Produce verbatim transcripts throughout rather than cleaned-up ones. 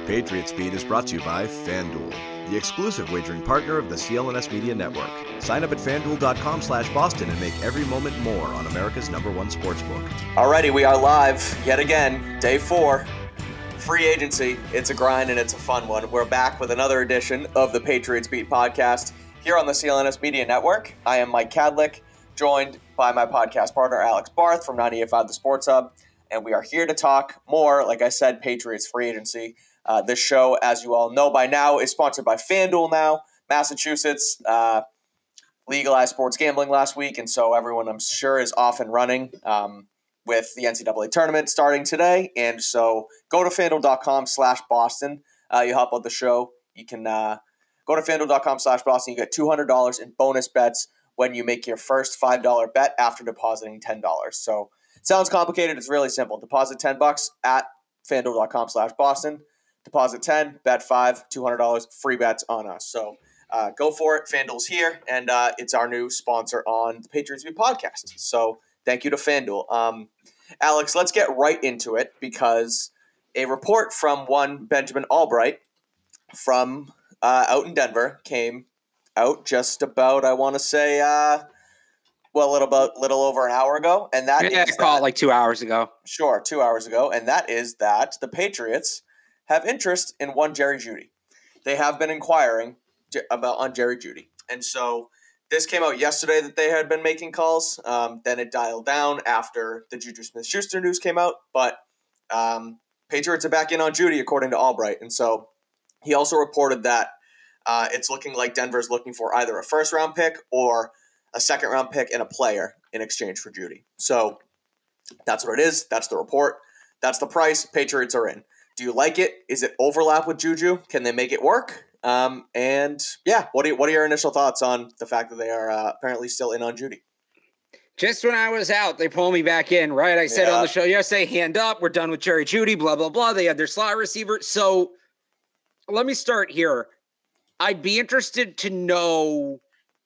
Patriots Beat is brought to you by FanDuel, the exclusive wagering partner of the C L N S Media Network. Sign up at FanDuel.com slash Boston and make every moment more on America's number one sportsbook. Alrighty, we are live yet again, day four. Free agency. It's a grind and it's a fun one. We're back with another edition of the Patriots Beat podcast here on the C L N S Media Network. I am Mike Kadlick, joined by my podcast partner Alex Barth from ninety-eight point five The Sports Hub, and we are here to talk more, like I said, Patriots free agency. Uh, this show, as you all know by now, is sponsored by FanDuel now. Massachusetts uh, legalized sports gambling last week, and so everyone, I'm sure, is off and running um, with the N C double A tournament starting today. And so go to FanDuel.com slash Boston. Uh, you help out the show. You can uh, go to FanDuel.com slash Boston. You get two hundred dollars in bonus bets when you make your first five dollars bet after depositing ten dollars. So it sounds complicated. It's really simple. Deposit ten bucks at FanDuel.com slash Boston. Deposit ten, bet five, two hundred dollars, free bets on us. So uh, go for it. FanDuel's here, and uh, it's our new sponsor on the Patriots Beat podcast. So thank you to FanDuel. Um, Alex, let's get right into it because a report from one Benjamin Albright from uh, out in Denver came out just about, I want to say, uh, well, a little, about, little over an hour ago. And that yeah, is I call that, it like two hours ago. Sure, two hours ago. And that is that the Patriots have interest in one Jerry Jeudy. They have been inquiring about on Jerry Jeudy. And so this came out yesterday that they had been making calls. Um, then it dialed down after the Juju Smith-Schuster news came out. But um, Patriots are back in on Jeudy, according to Albright. And so he also reported that uh, it's looking like Denver's looking for either a first-round pick or a second-round pick and a player in exchange for Jeudy. So that's what it is. That's the report. That's the price. Patriots are in. Do you like it? Is it overlap with Juju? Can they make it work? Um, and yeah, what are, what are your initial thoughts on the fact that they are uh, apparently still in on Jeudy? Just when I was out, they pulled me back in, right? I said yeah. on the show yesterday, hand up, we're done with Jerry Jeudy, blah, blah, blah. They had their slot receiver. So let me start here. I'd be interested to know,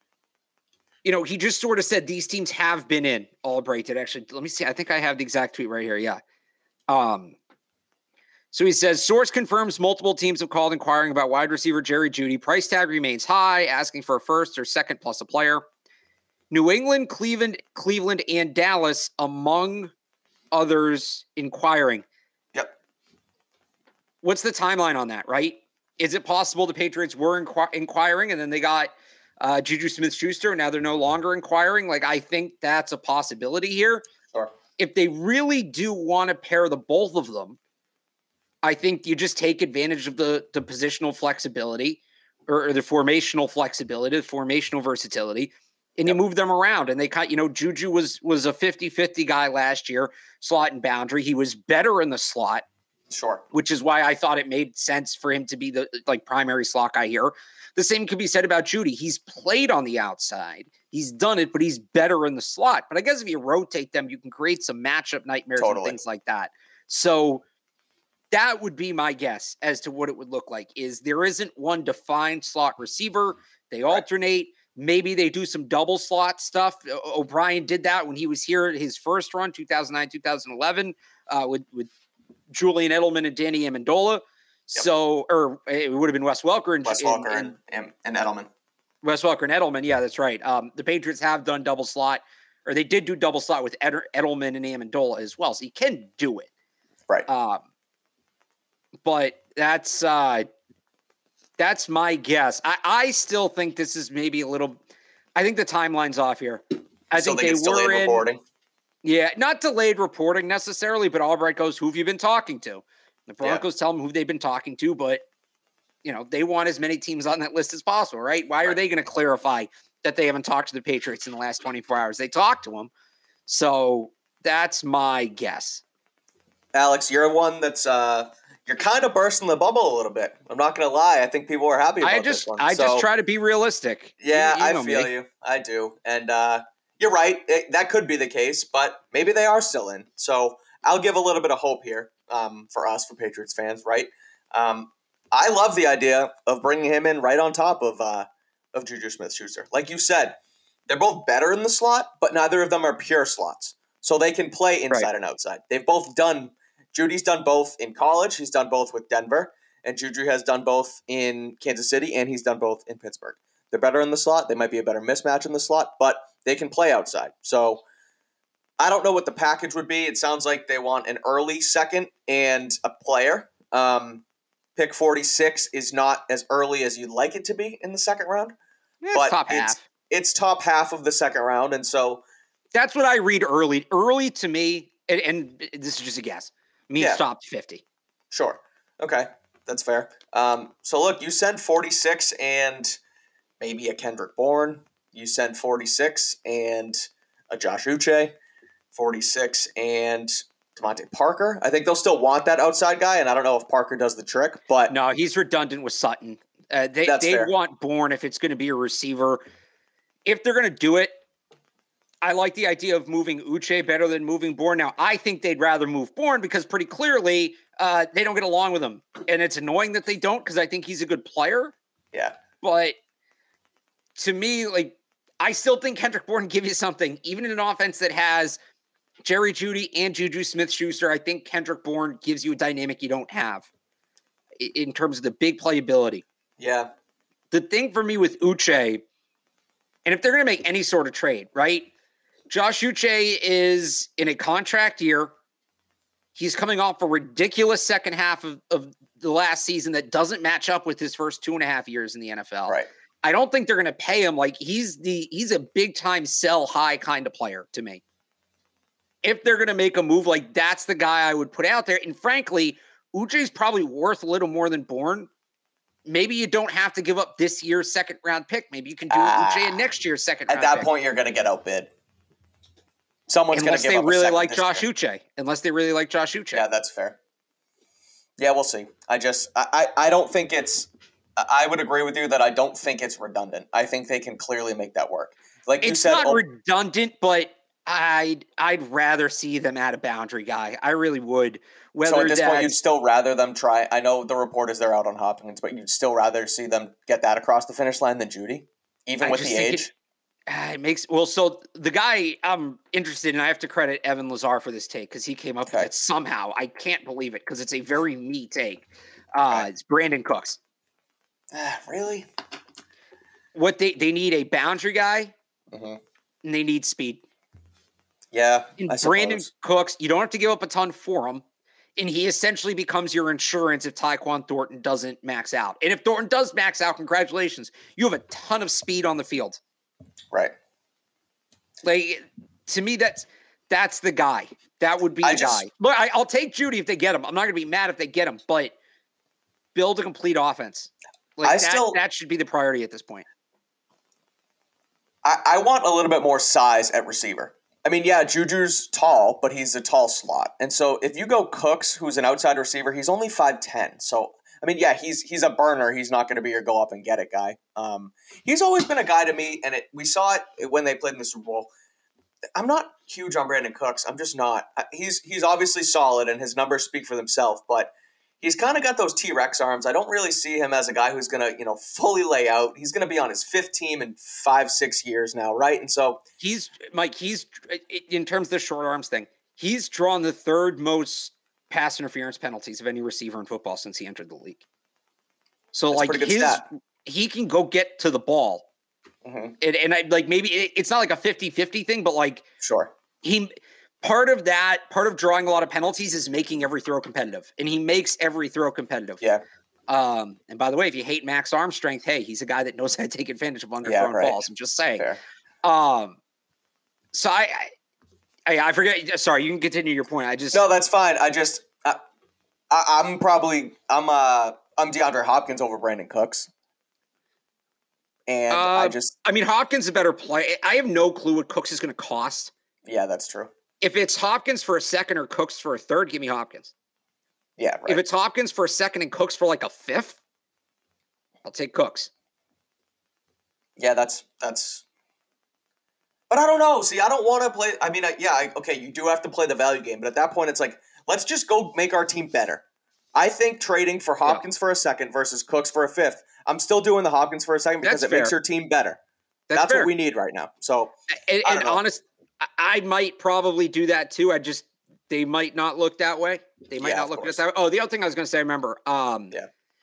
you know, he just sort of said these teams have been in. Albright did actually. Let me see. I think I have the exact tweet right here. Yeah. Um, So he says, source confirms multiple teams have called inquiring about wide receiver Jerry Jeudy. Price tag remains high, asking for a first or second plus a player. New England, Cleveland, Cleveland, and Dallas, among others, inquiring. Yep. What's the timeline on that, right? Is it possible the Patriots were inqu- inquiring and then they got uh, Juju Smith-Schuster and now they're no longer inquiring? Like, I think that's a possibility here. Sure. If they really do want to pair the both of them, I think you just take advantage of the, the positional flexibility or, or the formational flexibility, the formational versatility, and yep. you move them around. And they cut, you know, Juju was was a fifty-fifty guy last year, slot and boundary. He was better in the slot. Sure. Which is why I thought it made sense for him to be the like primary slot guy here. The same could be said about Jeudy. He's played on the outside. He's done it, but he's better in the slot. But I guess if you rotate them, you can create some matchup nightmares totally. and things like that. So that would be my guess as to what it would look like. Is there isn't one defined slot receiver. They alternate. Right. Maybe they do some double slot stuff. O- O'Brien did that when he was here at his first run, two thousand nine, two thousand eleven, uh, with, with Julian Edelman and Danny Amendola. Yep. So, or it would have been Wes Welker and Wes Welker and, and, and Edelman. Wes Welker and Edelman. Yeah, that's right. Um, the Patriots have done double slot, or they did do double slot with Ed- Edelman and Amendola as well. So he can do it. Right. Um, But that's uh, that's my guess. I, I still think this is maybe a little. I think the timeline's off here. I still think, think they it's were delayed in. Reporting. Yeah, not delayed reporting necessarily, but Albright goes, "Who have you been talking to?" The Broncos yeah. tell them who they've been talking to, but you know they want as many teams on that list as possible, right? Why right. are they going to clarify that they haven't talked to the Patriots in the last twenty-four hours? They talked to them, so that's my guess. Alex, you're one that's. Uh... You're kind of bursting the bubble a little bit. I'm not going to lie. I think people are happy about I just, this one. I so, just try to be realistic. Yeah, you, you I feel me. you. I do. And uh, you're right. It, that could be the case, but maybe they are still in. So I'll give a little bit of hope here um, for us, for Patriots fans, right? Um, I love the idea of bringing him in right on top of uh, of Juju Smith-Schuster. Like you said, they're both better in the slot, but neither of them are pure slots. So they can play inside right. and outside. They've both done – Judy's done both in college. He's done both with Denver. and Juju has done both in Kansas City, and he's done both in Pittsburgh. They're better in the slot. They might be a better mismatch in the slot, but they can play outside. So I don't know what the package would be. It sounds like they want an early second and a player. Um, pick forty-six is not as early as you'd like it to be in the second round. It's but top it's, half. It's top half of the second round, and so that's what I read early. Early to me, and, and this is just a guess, means yeah. top fifty. Sure. Okay, that's fair. Um, so look, you send forty-six and maybe a Kendrick Bourne. You send forty-six and a Josh Uche. forty-six and Devontae Parker. I think they'll still want that outside guy, and I don't know if Parker does the trick, but no, he's redundant with Sutton. Uh, they they want Bourne if it's going to be a receiver. If they're going to do it, I like the idea of moving Uche better than moving Bourne. Now, I think they'd rather move Bourne because pretty clearly uh, they don't get along with him. And it's annoying that they don't because I think he's a good player. Yeah. But to me, like, I still think Kendrick Bourne give you something. Even in an offense that has Jerry Jeudy and Juju Smith-Schuster, I think Kendrick Bourne gives you a dynamic you don't have in terms of the big playability. Yeah. The thing for me with Uche, and if they're going to make any sort of trade, right? Josh Uche is in a contract year. He's coming off a ridiculous second half of, of the last season that doesn't match up with his first two and a half years in the N F L. Right. I don't think they're going to pay him. Like he's the he's a big time sell high kind of player to me. If they're going to make a move, like that's the guy I would put out there. And frankly, Uche's probably worth a little more than Bourne. Maybe you don't have to give up this year's second round pick. Maybe you can do uh, Uche in next year's second round pick. At that pick. point, you're going to get outbid. Someone's going to give they up really a like Josh Uche. Unless they really like Josh Uche. Yeah, that's fair. Yeah, we'll see. I just, I, I, I don't think it's, I would agree with you that I don't think it's redundant. I think they can clearly make that work. Like you it's said, not oh, redundant, but I'd I'd rather see them add a boundary guy. I really would. Whether so at this that, point, you'd still rather them try. I know the report is they're out on Hopkins, but you'd still rather see them get that across the finish line than Jeudy, even I with the age. It, uh, it makes well. So the guy I'm interested in, I have to credit Evan Lazar for this take because he came up okay. with it somehow. I can't believe it because it's a very me take. Uh, okay. It's Brandon Cooks. Uh, really? What they they need a boundary guy, mm-hmm. and they need speed. Yeah, and I Brandon suppose. Cooks, you don't have to give up a ton for him, and he essentially becomes your insurance if Tyquan Thornton doesn't max out. And if Thornton does max out, congratulations, you have a ton of speed on the field. Right. Like to me, that's that's the guy. That would be I the just, guy. Look, I, I'll take Jeudy if they get him. I'm not going to be mad if they get him, but build a complete offense. Like I that, still, that should be the priority at this point. I, I want a little bit more size at receiver. I mean, yeah, Juju's tall, but he's a tall slot. And so if you go Cooks, who's an outside receiver, he's only five ten. So, I mean, yeah, he's he's a burner. He's not going to be your go up and get it guy. Um, he's always been a guy to me, and it, we saw it when they played in the Super Bowl. I'm not huge on Brandon Cooks. I'm just not. He's he's obviously solid, and his numbers speak for themselves, but he's kind of got those T-Rex arms. I don't really see him as a guy who's going to, you know, fully lay out. He's going to be on his fifth team in five, six years now, right? And so he's Mike. He's in terms of the short arms thing. He's drawn the third most pass interference penalties of any receiver in football since he entered the league. So, That's like his, stat. he can go get to the ball, mm-hmm. and and I like maybe it, it's not like a fifty-fifty thing, but like sure he. Part of that, part of drawing a lot of penalties is making every throw competitive, and he makes every throw competitive. Yeah. Um, and by the way, if you hate Max arm strength, hey, he's a guy that knows how to take advantage of underthrown yeah, right. balls. I'm just saying. Fair. Um, so I, I, I forget. Sorry, you can continue your point. I just no, that's fine. I just, I, I, I'm probably, I'm, uh, I'm DeAndre Hopkins over Brandon Cooks, and uh, I just, I mean, Hopkins is a better play. I have no clue what Cooks is going to cost. Yeah, that's true. If it's Hopkins for a second or Cooks for a third, give me Hopkins. Yeah, right. If it's Hopkins for a second and Cooks for like a fifth, I'll take Cooks. Yeah, that's that's. But I don't know. See, I don't want to play. I mean, I, yeah, I, okay, you do have to play the value game, but at that point, it's like, let's just go make our team better. I think trading for Hopkins yeah. for a second versus Cooks for a fifth. I'm still doing the Hopkins for a second because that's it fair. makes your team better. That's, that's what we need right now. So, and, and honest. I might probably do that too. I just, they might not look that way. They might yeah, not look at us that way. Oh, the other thing I was going to say, I remember, um, yeah.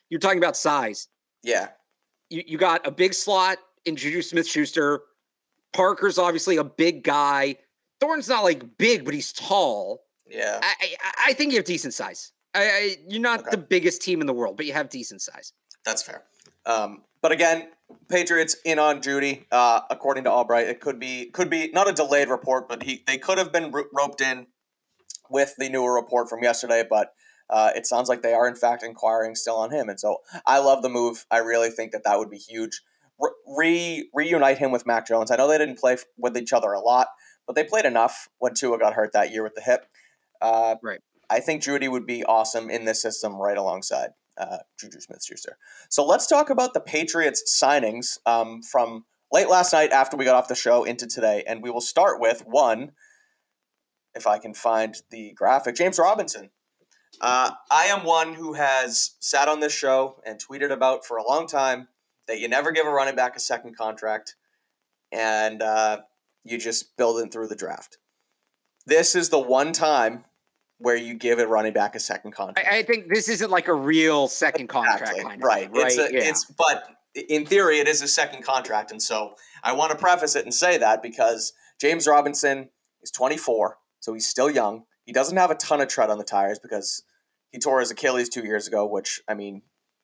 you're talking about size. Yeah. You, you got a big slot in Juju Smith-Schuster. Parker's obviously a big guy. Thorne's not like big, but he's tall. Yeah. I, I, I think you have decent size. I, I, you're not okay. the biggest team in the world, but you have decent size. That's fair. Um, but again, Patriots in on Jeudy. Uh, according to Albright, it could be could be not a delayed report, but he they could have been ro- roped in with the newer report from yesterday. But uh, it sounds like they are in fact inquiring still on him, and so I love the move. I really think that that would be huge. Re reunite him with Mac Jones. I know they didn't play with each other a lot, but they played enough when Tua got hurt that year with the hip. Uh, right. I think Jeudy would be awesome in this system right alongside uh, Juju Smith-Schuster. So let's talk about the Patriots signings um, from late last night after we got off the show into today. And we will start with one, if I can find the graphic, James Robinson. Uh, I am one who has sat on this show and tweeted about for a long time that you never give a running back a second contract and uh, you just build it through the draft. This is the one time where you give a running back a second contract. I, I think this isn't like a real second contract. Exactly. Kind of right. Thing, right. It's, a, yeah. it's But in theory, it is a second contract. And so I want to preface it and say that because James Robinson is twenty-four, so he's still young. He doesn't have a ton of tread on the tires because he tore his Achilles two years ago, which, I mean,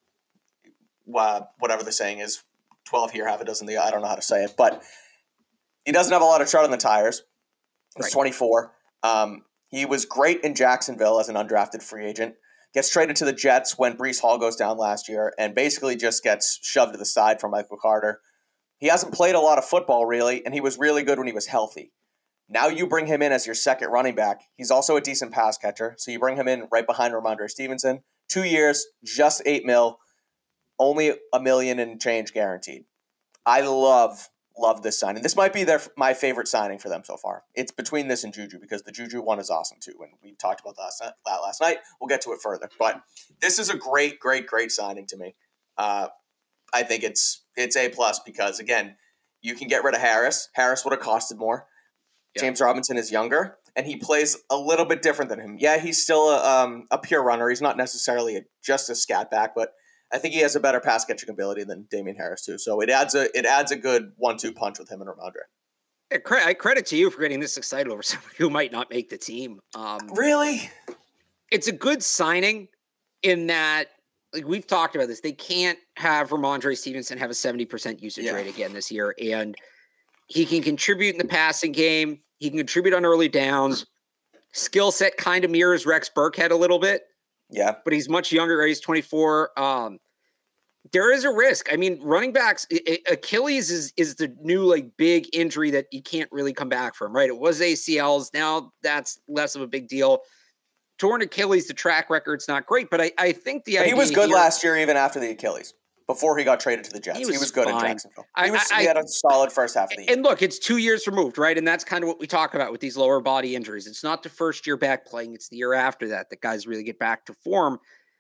uh, whatever the saying is, twelve here, half a dozen the I don't know how to say it. But he doesn't have a lot of tread on the tires. He's right. twenty-four. Um, he was great in Jacksonville as an undrafted free agent. Gets traded to the Jets when Breece Hall goes down last year and basically just gets shoved to the side from Michael Carter. He hasn't played a lot of football, really, and he was really good when he was healthy. Now you bring him in as your second running back. He's also a decent pass catcher, so you bring him in right behind Ramondre Stevenson. Two years, just eight mil, only a million and change guaranteed. I love Love this signing. This might be their my favorite signing for them so far. It's between this and Juju because the Juju one is awesome too, and we talked about that last, that last night. We'll get to it further, but this is a great, great, great signing to me. Uh, I think it's it's A plus because again, you can get rid of Harris. Harris would have costed more. Yeah. James Robinson is younger, and he plays a little bit different than him. Yeah, he's still a, um, a pure runner. He's not necessarily a, just a scat back, but I think he has a better pass catching ability than Damian Harris too. So it adds a it adds a good one two punch with him and Ramondre. I credit to you for getting this excited over someone who might not make the team. Um, really, it's a good signing in that like we've talked about this. They can't have Ramondre Stevenson have a seventy percent usage yeah. rate again this year, and he can contribute in the passing game. He can contribute on early downs. Skill set kind of mirrors Rex Burkhead a little bit. Yeah. But he's much younger. He's twenty-four. Um, there is a risk. I mean, running backs, Achilles is is the new like big injury that you can't really come back from, right? It was A C Ls. Now that's less of a big deal. Torn Achilles, the track record's not great, but I, I think the but idea he was good here, last year even after the Achilles. Before he got traded to the Jets. He was, he was good fine. in Jacksonville. He, was, I, I, he had a solid first half of the year. And look, it's two years removed, right? And that's kind of what we talk about with these lower body injuries. It's not the first year back playing. It's the year after that that guys really get back to form.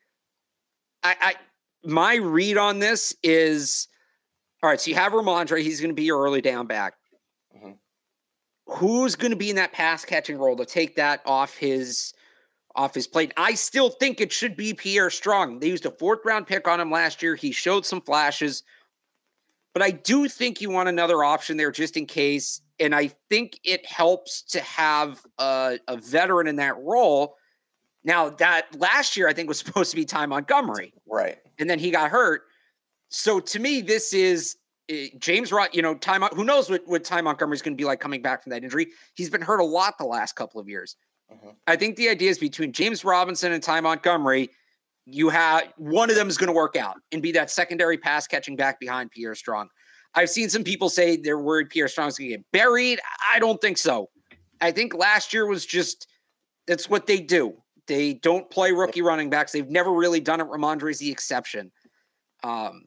I, I my read on this is, all right, so you have Ramondre. He's going to be your early down back. Mm-hmm. Who's going to be in that pass-catching role to take that off his – off his plate? I still think it should be Pierre Strong. They used a fourth round pick on him last year. He showed some flashes, but I do think you want another option there just in case. And I think it helps to have a, a veteran in that role. Now that last year, I think was supposed to be Ty Montgomery. Right. And then he got hurt. So to me, this is uh, James Rod, you know, Ty, who knows what, what Ty Montgomery is going to be like coming back from that injury. He's been hurt a lot the last couple of years. Mm-hmm. I think the idea is between James Robinson and Ty Montgomery, you have one of them is going to work out and be that secondary pass catching back behind Pierre Strong. I've seen some people say they're worried Pierre Strong's going to get buried. I don't think so. I think last year was just, that's what they do. They don't play rookie running backs. They've never really done it. Ramondre's the exception. Um,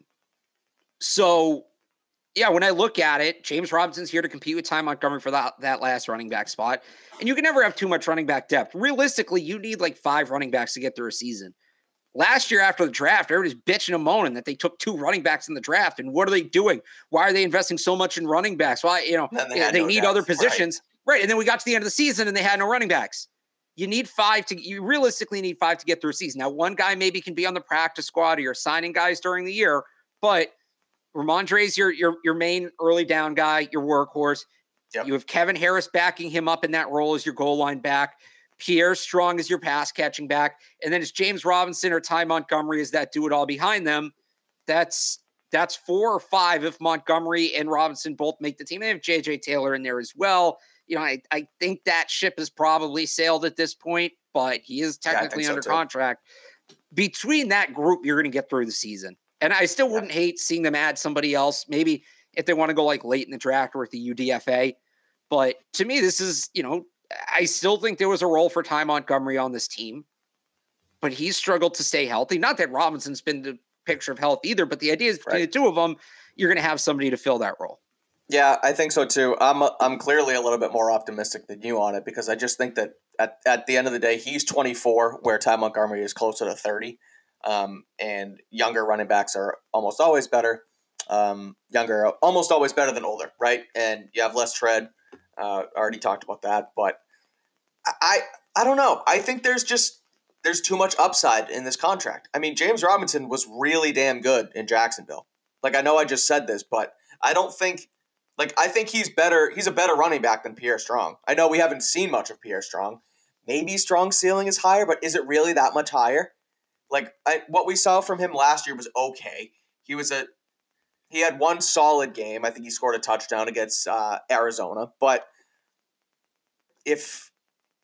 so yeah, when I look at it, James Robinson's here to compete with Ty Montgomery for that, that last running back spot. And you can never have too much running back depth. Realistically, you need like five running backs to get through a season. Last year after the draft, everybody's bitching and moaning that they took two running backs in the draft. And what are they doing? Why are they investing so much in running backs? Why, you know, they, they no need depth. other positions. Right. right. And then we got to the end of the season and they had no running backs. you need five to, you realistically need five to get through a season. Now, one guy maybe can be on the practice squad or you're signing guys during the year, but Ramondre's your, your, your main early down guy, your workhorse. Yep. You have Kevin Harris backing him up in that role as your goal line back. Pierre Strong is your pass catching back. And then it's James Robinson or Ty Montgomery as that do it all behind them. That's, that's four or five if Montgomery and Robinson both make the team. They have J J Taylor in there as well. You know, I, I think that ship has probably sailed at this point, but he is technically yeah, under so contract. Between that group, you're going to get through the season. And I still wouldn't yeah. hate seeing them add somebody else. Maybe if they want to go like late in the draft or at the U D F A. But to me, this is, you know, I still think there was a role for Ty Montgomery on this team, but he's struggled to stay healthy. Not that Robinson's been the picture of health either, but the idea is between right. the two of them, you're going to have somebody to fill that role. Yeah, I think so too. I'm I'm clearly a little bit more optimistic than you on it because I just think that at, at the end of the day, he's twenty-four, where Ty Montgomery is closer to thirty, um, and younger running backs are almost always better. Um, younger, almost always better than older, right? And you have less tread. Uh, already talked about that, but I I don't know. I think there's just there's too much upside in this contract. I mean, James Robinson was really damn good in Jacksonville. Like I know I just said this, but I don't think. Like, I think he's better. He's a better running back than Pierre Strong. I know we haven't seen much of Pierre Strong. Maybe Strong's ceiling is higher, but is it really that much higher? Like, I, what we saw from him last year was okay. He was a he had one solid game. I think he scored a touchdown against uh, Arizona. But if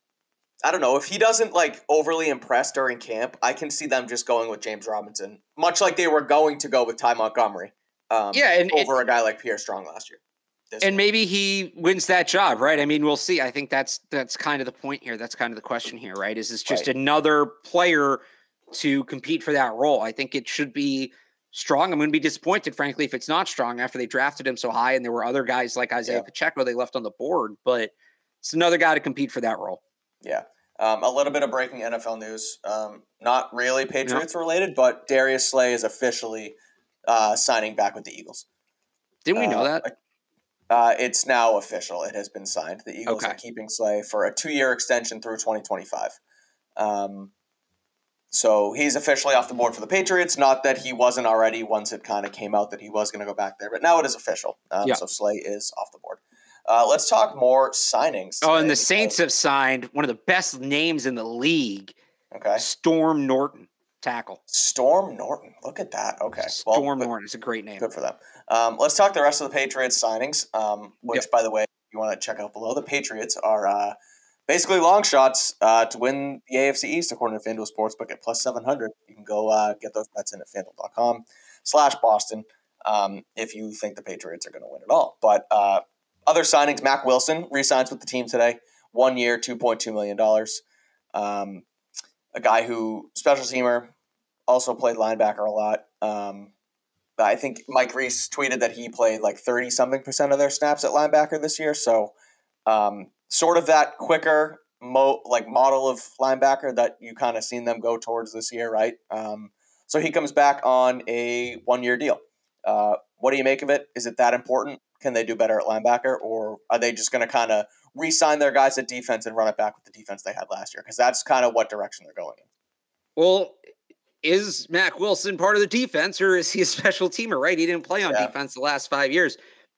I don't know if he doesn't like overly impress during camp, I can see them just going with James Robinson, much like they were going to go with Ty Montgomery. Um, yeah, and over a guy like Pierre Strong last year. And maybe he wins that job, right? I mean, we'll see. I think that's that's kind of the point here. That's kind of the question here, right? Is this just right. another player to compete for that role? I think it should be Strong. I'm going to be disappointed, frankly, if it's not Strong after they drafted him so high and there were other guys like Isaiah yeah. Pacheco they left on the board. But it's another guy to compete for that role. Yeah. Um, a little bit of breaking N F L news. Um, not really Patriots no. related, but Darius Slay is officially uh, signing back with the Eagles. Didn't we know uh, that? Uh, it's now official. It has been signed. The Eagles okay. are keeping Slay for a two-year extension through twenty twenty-five. Um, so he's officially off the board for the Patriots. Not that he wasn't already once it kind of came out that he was going to go back there, but now it is official. Um, yeah. So Slay is off the board. Uh, let's talk more signings. Oh, and the Saints have signed one of the best names in the league. Okay. Storm Norton, tackle. Storm Norton. Look at that. Okay. Storm well, Norton is a great name. Good for them. Um, let's talk the rest of the Patriots signings, um, which, yep. by the way, if you want to check out below, the Patriots are uh, basically long shots uh, to win the A F C East, according to FanDuel Sportsbook at plus seven hundred. You can go uh, get those bets in at FanDuel.com slash Boston um, if you think the Patriots are going to win it all. But uh, other signings, Mack Wilson re-signs with the team today. One year, two point two million dollars. Um, a guy who, special teamer, also played linebacker a lot. Um I think Mike Reese tweeted that he played like thirty-something percent of their snaps at linebacker this year. So um, sort of that quicker mo- like model of linebacker that you kind of seen them go towards this year, right? Um, so he comes back on a one-year deal. Uh, what do you make of it? Is it that important? Can they do better at linebacker? Or are they just going to kind of re-sign their guys at defense and run it back with the defense they had last year? Because that's kind of what direction they're going in. Well, is Mack Wilson part of the defense or is he a special teamer, right? He didn't play on yeah. defense the last five years.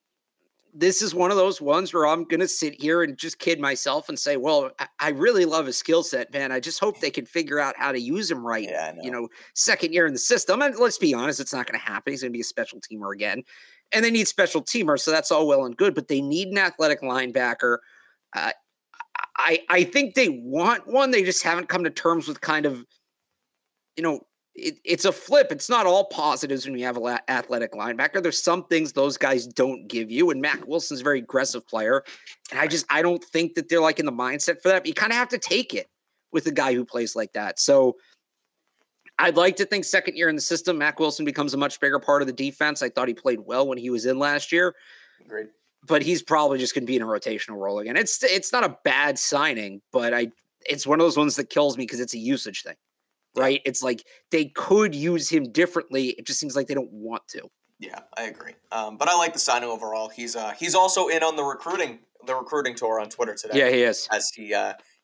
This is one of those ones where I'm going to sit here and just kid myself and say, well, I really love his skill set, man. I just hope they can figure out how to use him right. Yeah, know. You know, second year in the system. And let's be honest, it's not going to happen. He's going to be a special teamer again. And they need special teamers, so that's all well and good, but they need an athletic linebacker. Uh, I, I think they want one. They just haven't come to terms with kind of, you know, It, it's a flip. It's not all positives when you have an athletic linebacker. There's some things those guys don't give you, and Mack Wilson's a very aggressive player, and I just I don't think that they're like in the mindset for that. But you kind of have to take it with a guy who plays like that. So I'd like to think second year in the system, Mack Wilson becomes a much bigger part of the defense. I thought he played well when he was in last year. Agreed. But he's probably just going to be in a rotational role again. It's it's not a bad signing, but I it's one of those ones that kills me because it's a usage thing. Right? It's like they could use him differently. It just seems like they don't want to. Yeah, I agree. Um, but I like the signing overall. He's uh, he's also in on the recruiting the recruiting tour on Twitter today. Yeah, he is. As he uh,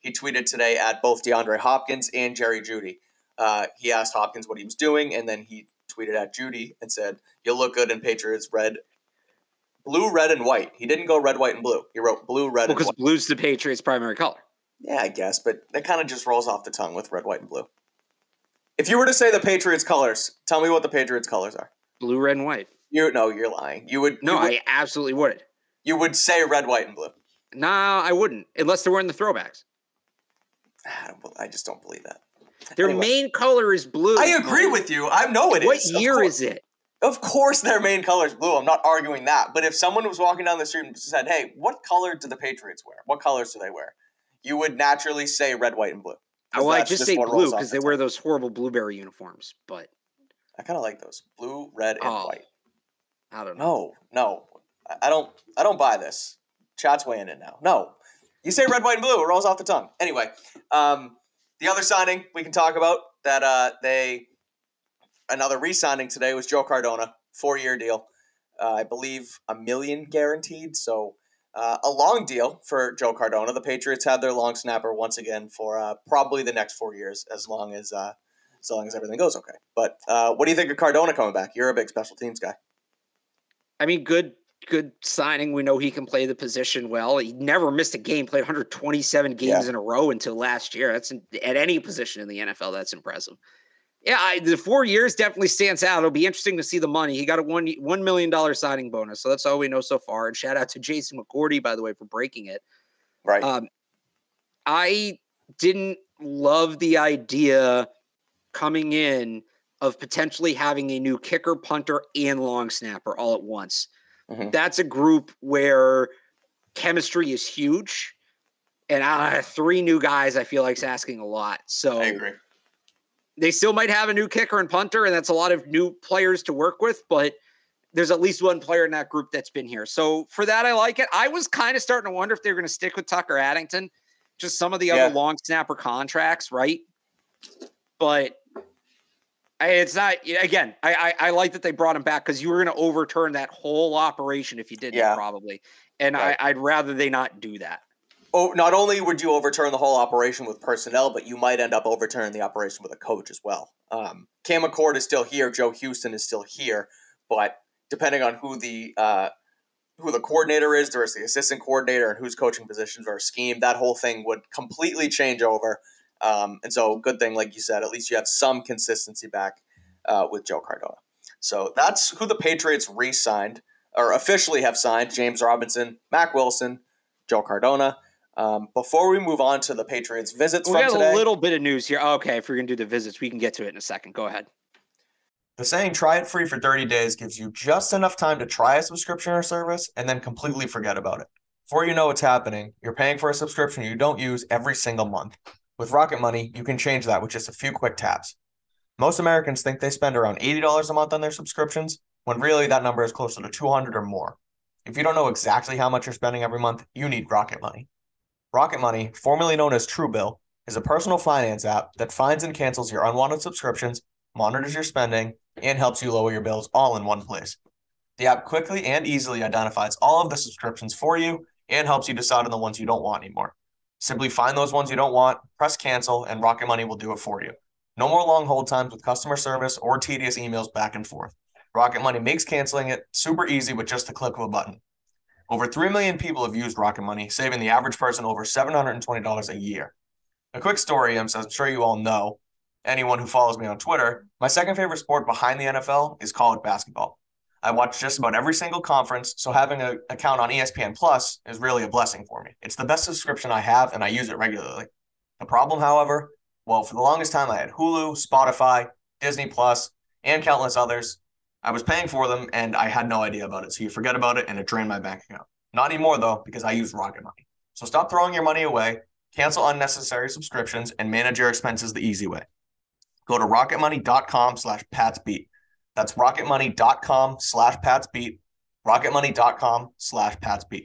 he tweeted today at both DeAndre Hopkins and Jerry Jeudy. Uh, he asked Hopkins what he was doing, and then he tweeted at Jeudy and said, "You'll look good in Patriots red, blue, red, and white." He didn't go red, white, and blue. He wrote blue, red, well, and white. Because blue's the Patriots' primary color. Yeah, I guess, but it kind of just rolls off the tongue with red, white, and blue. If you were to say the Patriots colors, tell me what the Patriots colors are. Blue, red, and white. You no, you're lying. You would No, you would, I absolutely wouldn't. You would say red, white, and blue. Nah, I wouldn't, unless they're wearing the throwbacks. I, don't, I just don't believe that. Their anyway. main color is blue. I agree with you. I know it what is. What year is it? Of course their main color is blue. I'm not arguing that. But if someone was walking down the street and said, "Hey, what color do the Patriots wear? What colors do they wear?" You would naturally say red, white, and blue. Well, I just, just say blue because they wear those horrible blueberry uniforms. But I kind of like those. Blue, red, and oh, white. I don't know. No, no. I don't I don't buy this. Chat's weighing in now. No. You say red, white, and blue. It rolls off the tongue. Anyway, um, the other signing we can talk about that uh, they another re-signing today was Joe Cardona, four-year deal. Uh, I believe a million guaranteed. So uh, a long deal for Joe Cardona. The Patriots have their long snapper once again for uh, probably the next four years, as long as uh, as long as everything goes okay. But uh, what do you think of Cardona coming back? You're a big special teams guy. I mean, good. Good signing. We know he can play the position well. He never missed a game, played one hundred twenty-seven games yeah. in a row until last year. That's in, at any position in the N F L. That's impressive. Yeah, I, the four years definitely stands out. It'll be interesting to see the money. He got a one $1 million signing bonus. So that's all we know so far. And shout out to Jason McCourty, by the way, for breaking it. Right. Um, I didn't love the idea coming in of potentially having a new kicker, punter, and long snapper all at once. Mm-hmm. That's a group where chemistry is huge. And out of three new guys, I feel like it's asking a lot. So I agree. They still might have a new kicker and punter, and that's a lot of new players to work with, but there's at least one player in that group that's been here. So for that, I like it. I was kind of starting to wonder if they were going to stick with Tucker Addington, just some of the yeah. other long snapper contracts, right? But it's not, again, I, I, I like that they brought him back because you were going to overturn that whole operation if you didn't, yeah. probably. And right. I, I'd rather they not do that. Oh, not only would you overturn the whole operation with personnel, but you might end up overturning the operation with a coach as well. Um, Cam McCord is still here. Joe Houston is still here. But depending on who the uh, who the coordinator is, there's the assistant coordinator and who's coaching positions or scheme, that whole thing would completely change over. Um, and so good thing, like you said, at least you have some consistency back uh, with Joe Cardona. So that's who the Patriots re-signed, or officially have signed: James Robinson, Mack Wilson, Joe Cardona. Um, before we move on to the Patriots visits we from got today. a little bit of news here. Okay, if we're going to do the visits, we can get to it in a second. Go ahead. The saying "try it free for thirty days" gives you just enough time to try a subscription or service and then completely forget about it. Before you know what's happening, you're paying for a subscription you don't use every single month. With Rocket Money, you can change that with just a few quick taps. Most Americans think they spend around eighty dollars a month on their subscriptions, when really that number is closer to two hundred dollars or more. If you don't know exactly how much you're spending every month, you need Rocket Money. Rocket Money, formerly known as Truebill, is a personal finance app that finds and cancels your unwanted subscriptions, monitors your spending, and helps you lower your bills all in one place. The app quickly and easily identifies all of the subscriptions for you and helps you decide on the ones you don't want anymore. Simply find those ones you don't want, press cancel, and Rocket Money will do it for you. No more long hold times with customer service or tedious emails back and forth. Rocket Money makes canceling it super easy with just the click of a button. Over three million people have used Rocket Money, saving the average person over seven hundred twenty dollars a year. A quick story, as I'm sure you all know, anyone who follows me on Twitter, my second favorite sport behind the N F L is college basketball. I watch just about every single conference, so having an account on E S P N Plus is really a blessing for me. It's the best subscription I have, and I use it regularly. The problem, however, well, for the longest time I had Hulu, Spotify, Disney Plus, and countless others. I was paying for them, and I had no idea about it, so you forget about it, and it drained my bank account. Not anymore, though, because I use Rocket Money. So stop throwing your money away, cancel unnecessary subscriptions, and manage your expenses the easy way. Go to rocketmoney.com slash patsbeat. That's rocketmoney.com slash patsbeat. rocketmoney.com slash patsbeat.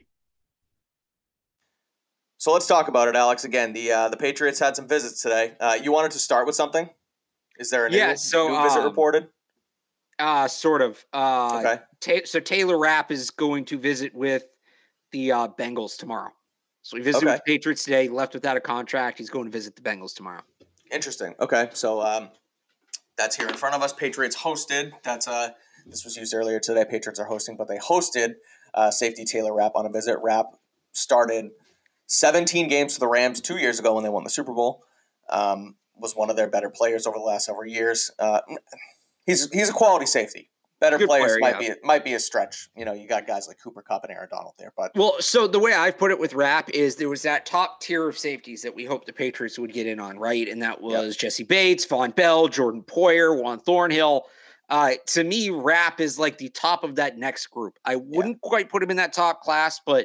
So let's talk about it, Alex. Again, the uh, the Patriots had some visits today. Uh, you wanted to start with something? Is there a new, yeah, so, new visit um, reported? Uh, sort of. Uh, okay. Ta- so Taylor Rapp is going to visit with the uh, Bengals tomorrow. So he visited Okay. with the Patriots today, left without a contract. He's going to visit the Bengals tomorrow. Interesting. Okay, so um, that's here in front of us. Patriots hosted. That's uh, this was used earlier today. Patriots are hosting, but they hosted uh, safety Taylor Rapp on a visit. Rapp started seventeen games for the Rams two years ago when they won the Super Bowl. Um, was one of their better players over the last several years. Uh, he's he's a quality safety. Better Good players player, might yeah. be might be a stretch. You know, you got guys like Cooper Kupp and Aaron Donald there, but Well, so the way I've put it with Rapp is there was that top tier of safeties that we hoped the Patriots would get in on, right? And that was yep. Jesse Bates, Von Bell, Jordan Poyer, Juan Thornhill. Uh, to me, Rapp is like the top of that next group. I wouldn't yeah. quite put him in that top class, but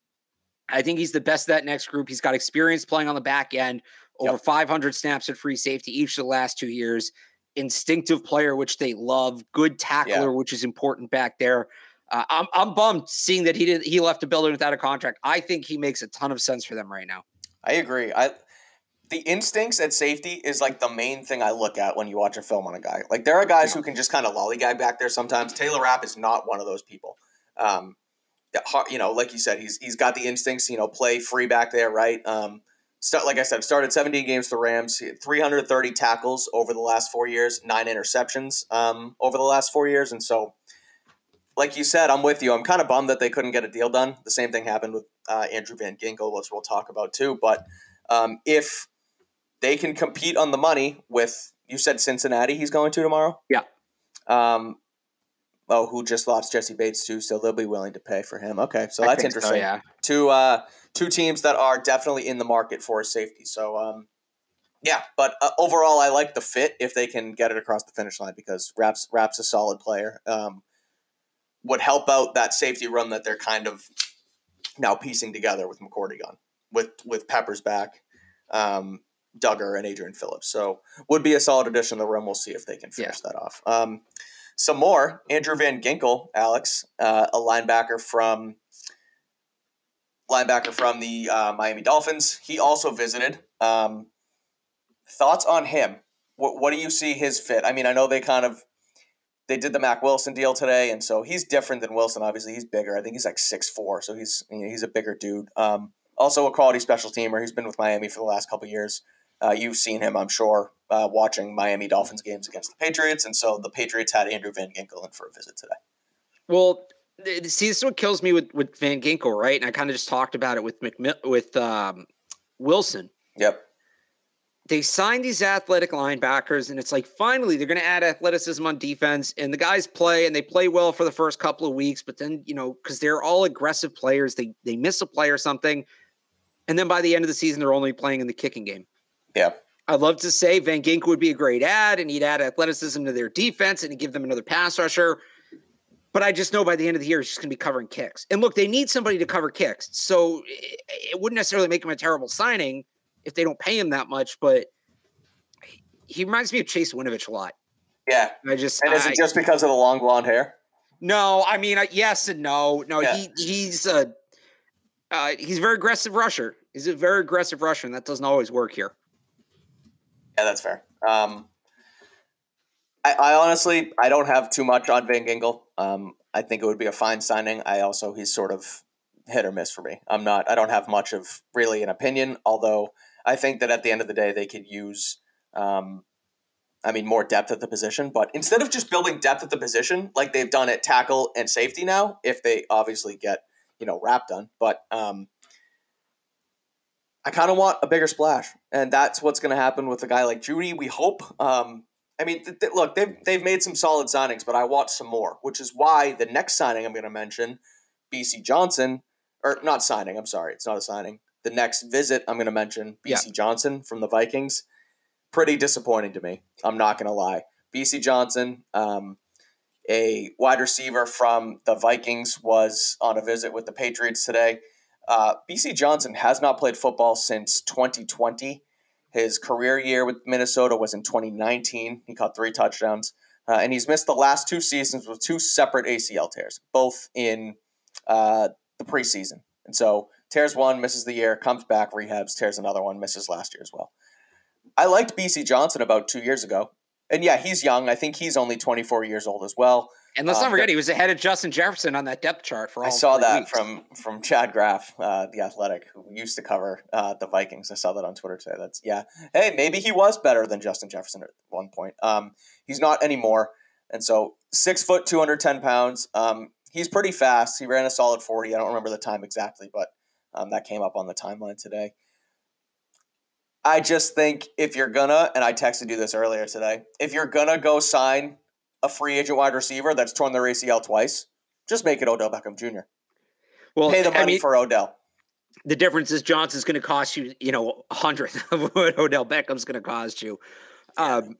I think he's the best of that next group. He's got experience playing on the back end, over yep. five hundred snaps at free safety each of the last two years. Instinctive player, which they love. Good tackler, yeah. which is important back there. Uh, I'm I'm bummed seeing that he did he left the building without a contract. I think he makes a ton of sense for them right now. I agree. I the instincts at safety is like the main thing I look at when you watch a film on a guy. Like there are guys yeah. who can just kind of lollygag back there sometimes. Taylor Rapp is not one of those people. Um, you know, like you said, he's he's got the instincts. You know, play free back there, right? Um, Start, like I said, started seventeen games for the Rams, three hundred thirty tackles over the last four years, nine interceptions um, over the last four years. And so, like you said, I'm with you. I'm kind of bummed that they couldn't get a deal done. The same thing happened with uh, Andrew Van Ginkel, which we'll talk about too. But um, if they can compete on the money with, you said Cincinnati he's going to tomorrow? Yeah. Um, oh, who just lost Jesse Bates too, so they'll be willing to pay for him. Okay, so I that's think interesting. So, yeah. Two, uh, two teams that are definitely in the market for a safety. So, um, yeah, but uh, overall, I like the fit if they can get it across the finish line because Rapp's, Rapp's a solid player. Um, would help out that safety room that they're kind of now piecing together with McCourty gone, with with Peppers back, um, Duggar, and Adrian Phillips. So, would be a solid addition to the room. We'll see if they can finish yeah. that off. Um, some more, Andrew Van Ginkel, Alex, uh, a linebacker from linebacker from the uh, Miami Dolphins. He also visited. Um, thoughts on him? What, what do you see his fit? I mean, I know they kind of they did the Mac Wilson deal today, and so he's different than Wilson. Obviously, he's bigger. I think he's like six foot four, so he's you know, he's a bigger dude. Um, also, a quality special teamer. He's been with Miami for the last couple of years. Uh, you've seen him, I'm sure, uh, watching Miami Dolphins games against the Patriots, and so the Patriots had Andrew Van Ginkel in for a visit today. Well, see, this is what kills me with, with Van Ginkel, right? And I kind of just talked about it with McMill- with um, Wilson. Yep. They signed these athletic linebackers, and it's like, finally, they're going to add athleticism on defense, and the guys play, and they play well for the first couple of weeks, but then, you know, because they're all aggressive players, they they miss a play or something, and then by the end of the season, they're only playing in the kicking game. Yeah. I'd love to say Van Ginkel would be a great add, and he'd add athleticism to their defense, and he'd give them another pass rusher. But I just know by the end of the year, he's just going to be covering kicks. And look, they need somebody to cover kicks. So it, it wouldn't necessarily make him a terrible signing if they don't pay him that much. But he, he reminds me of Chase Winovich a lot. Yeah. I just and is I, it just because of the long blonde hair? No, I mean, I, yes and no. No, yeah. he he's a uh, he's a very aggressive rusher. He's a very aggressive rusher, and that doesn't always work here. Yeah, that's fair. Um, I, I honestly, I don't have too much on Van Ginkel. Um, I think it would be a fine signing. I also, he's sort of hit or miss for me. I'm not, I don't have much of really an opinion, although I think that at the end of the day, they could use, um, I mean, more depth at the position. But instead of just building depth at the position, like they've done at tackle and safety now, if they obviously get, you know, Rapp done. But um, I kind of want a bigger splash. And that's what's going to happen with a guy like Jeudy, we hope. Um, I mean, th- th- look, they've, they've made some solid signings, but I want some more, which is why the next signing I'm going to mention, B C Johnson, or not signing, I'm sorry, it's not a signing. The next visit I'm going to mention, B C yeah. Johnson from the Vikings. Pretty disappointing to me. I'm not going to lie. B C Johnson, um, a wide receiver from the Vikings, was on a visit with the Patriots today. Uh, B C Johnson has not played football since twenty twenty. His career year with Minnesota was in twenty nineteen. He caught three touchdowns. Uh, and he's missed the last two seasons with two separate A C L tears, both in uh, the preseason. And so tears one, misses the year, comes back, rehabs, tears another one, misses last year as well. I liked B C Johnson about two years ago. And yeah, he's young. I think he's only twenty-four years old as well. And let's um, not forget, he was ahead of Justin Jefferson on that depth chart for all I saw that weeks. from from Chad Graff, uh, the Athletic, who used to cover uh, the Vikings. I saw that on Twitter today. That's yeah. Hey, maybe he was better than Justin Jefferson at one point. Um, he's not anymore. And so six foot, two hundred ten pounds. Um, he's pretty fast. He ran a solid forty. I don't remember the time exactly, but um, that came up on the timeline today. I just think if you're gonna, and I texted you this earlier today, if you're gonna go sign a free agent wide receiver that's torn their A C L twice, just make it Odell Beckham Junior Well, pay the money I mean, for Odell. The difference is Johnson's going to cost you, you know, a hundredth of what Odell Beckham's going to cost you. Um,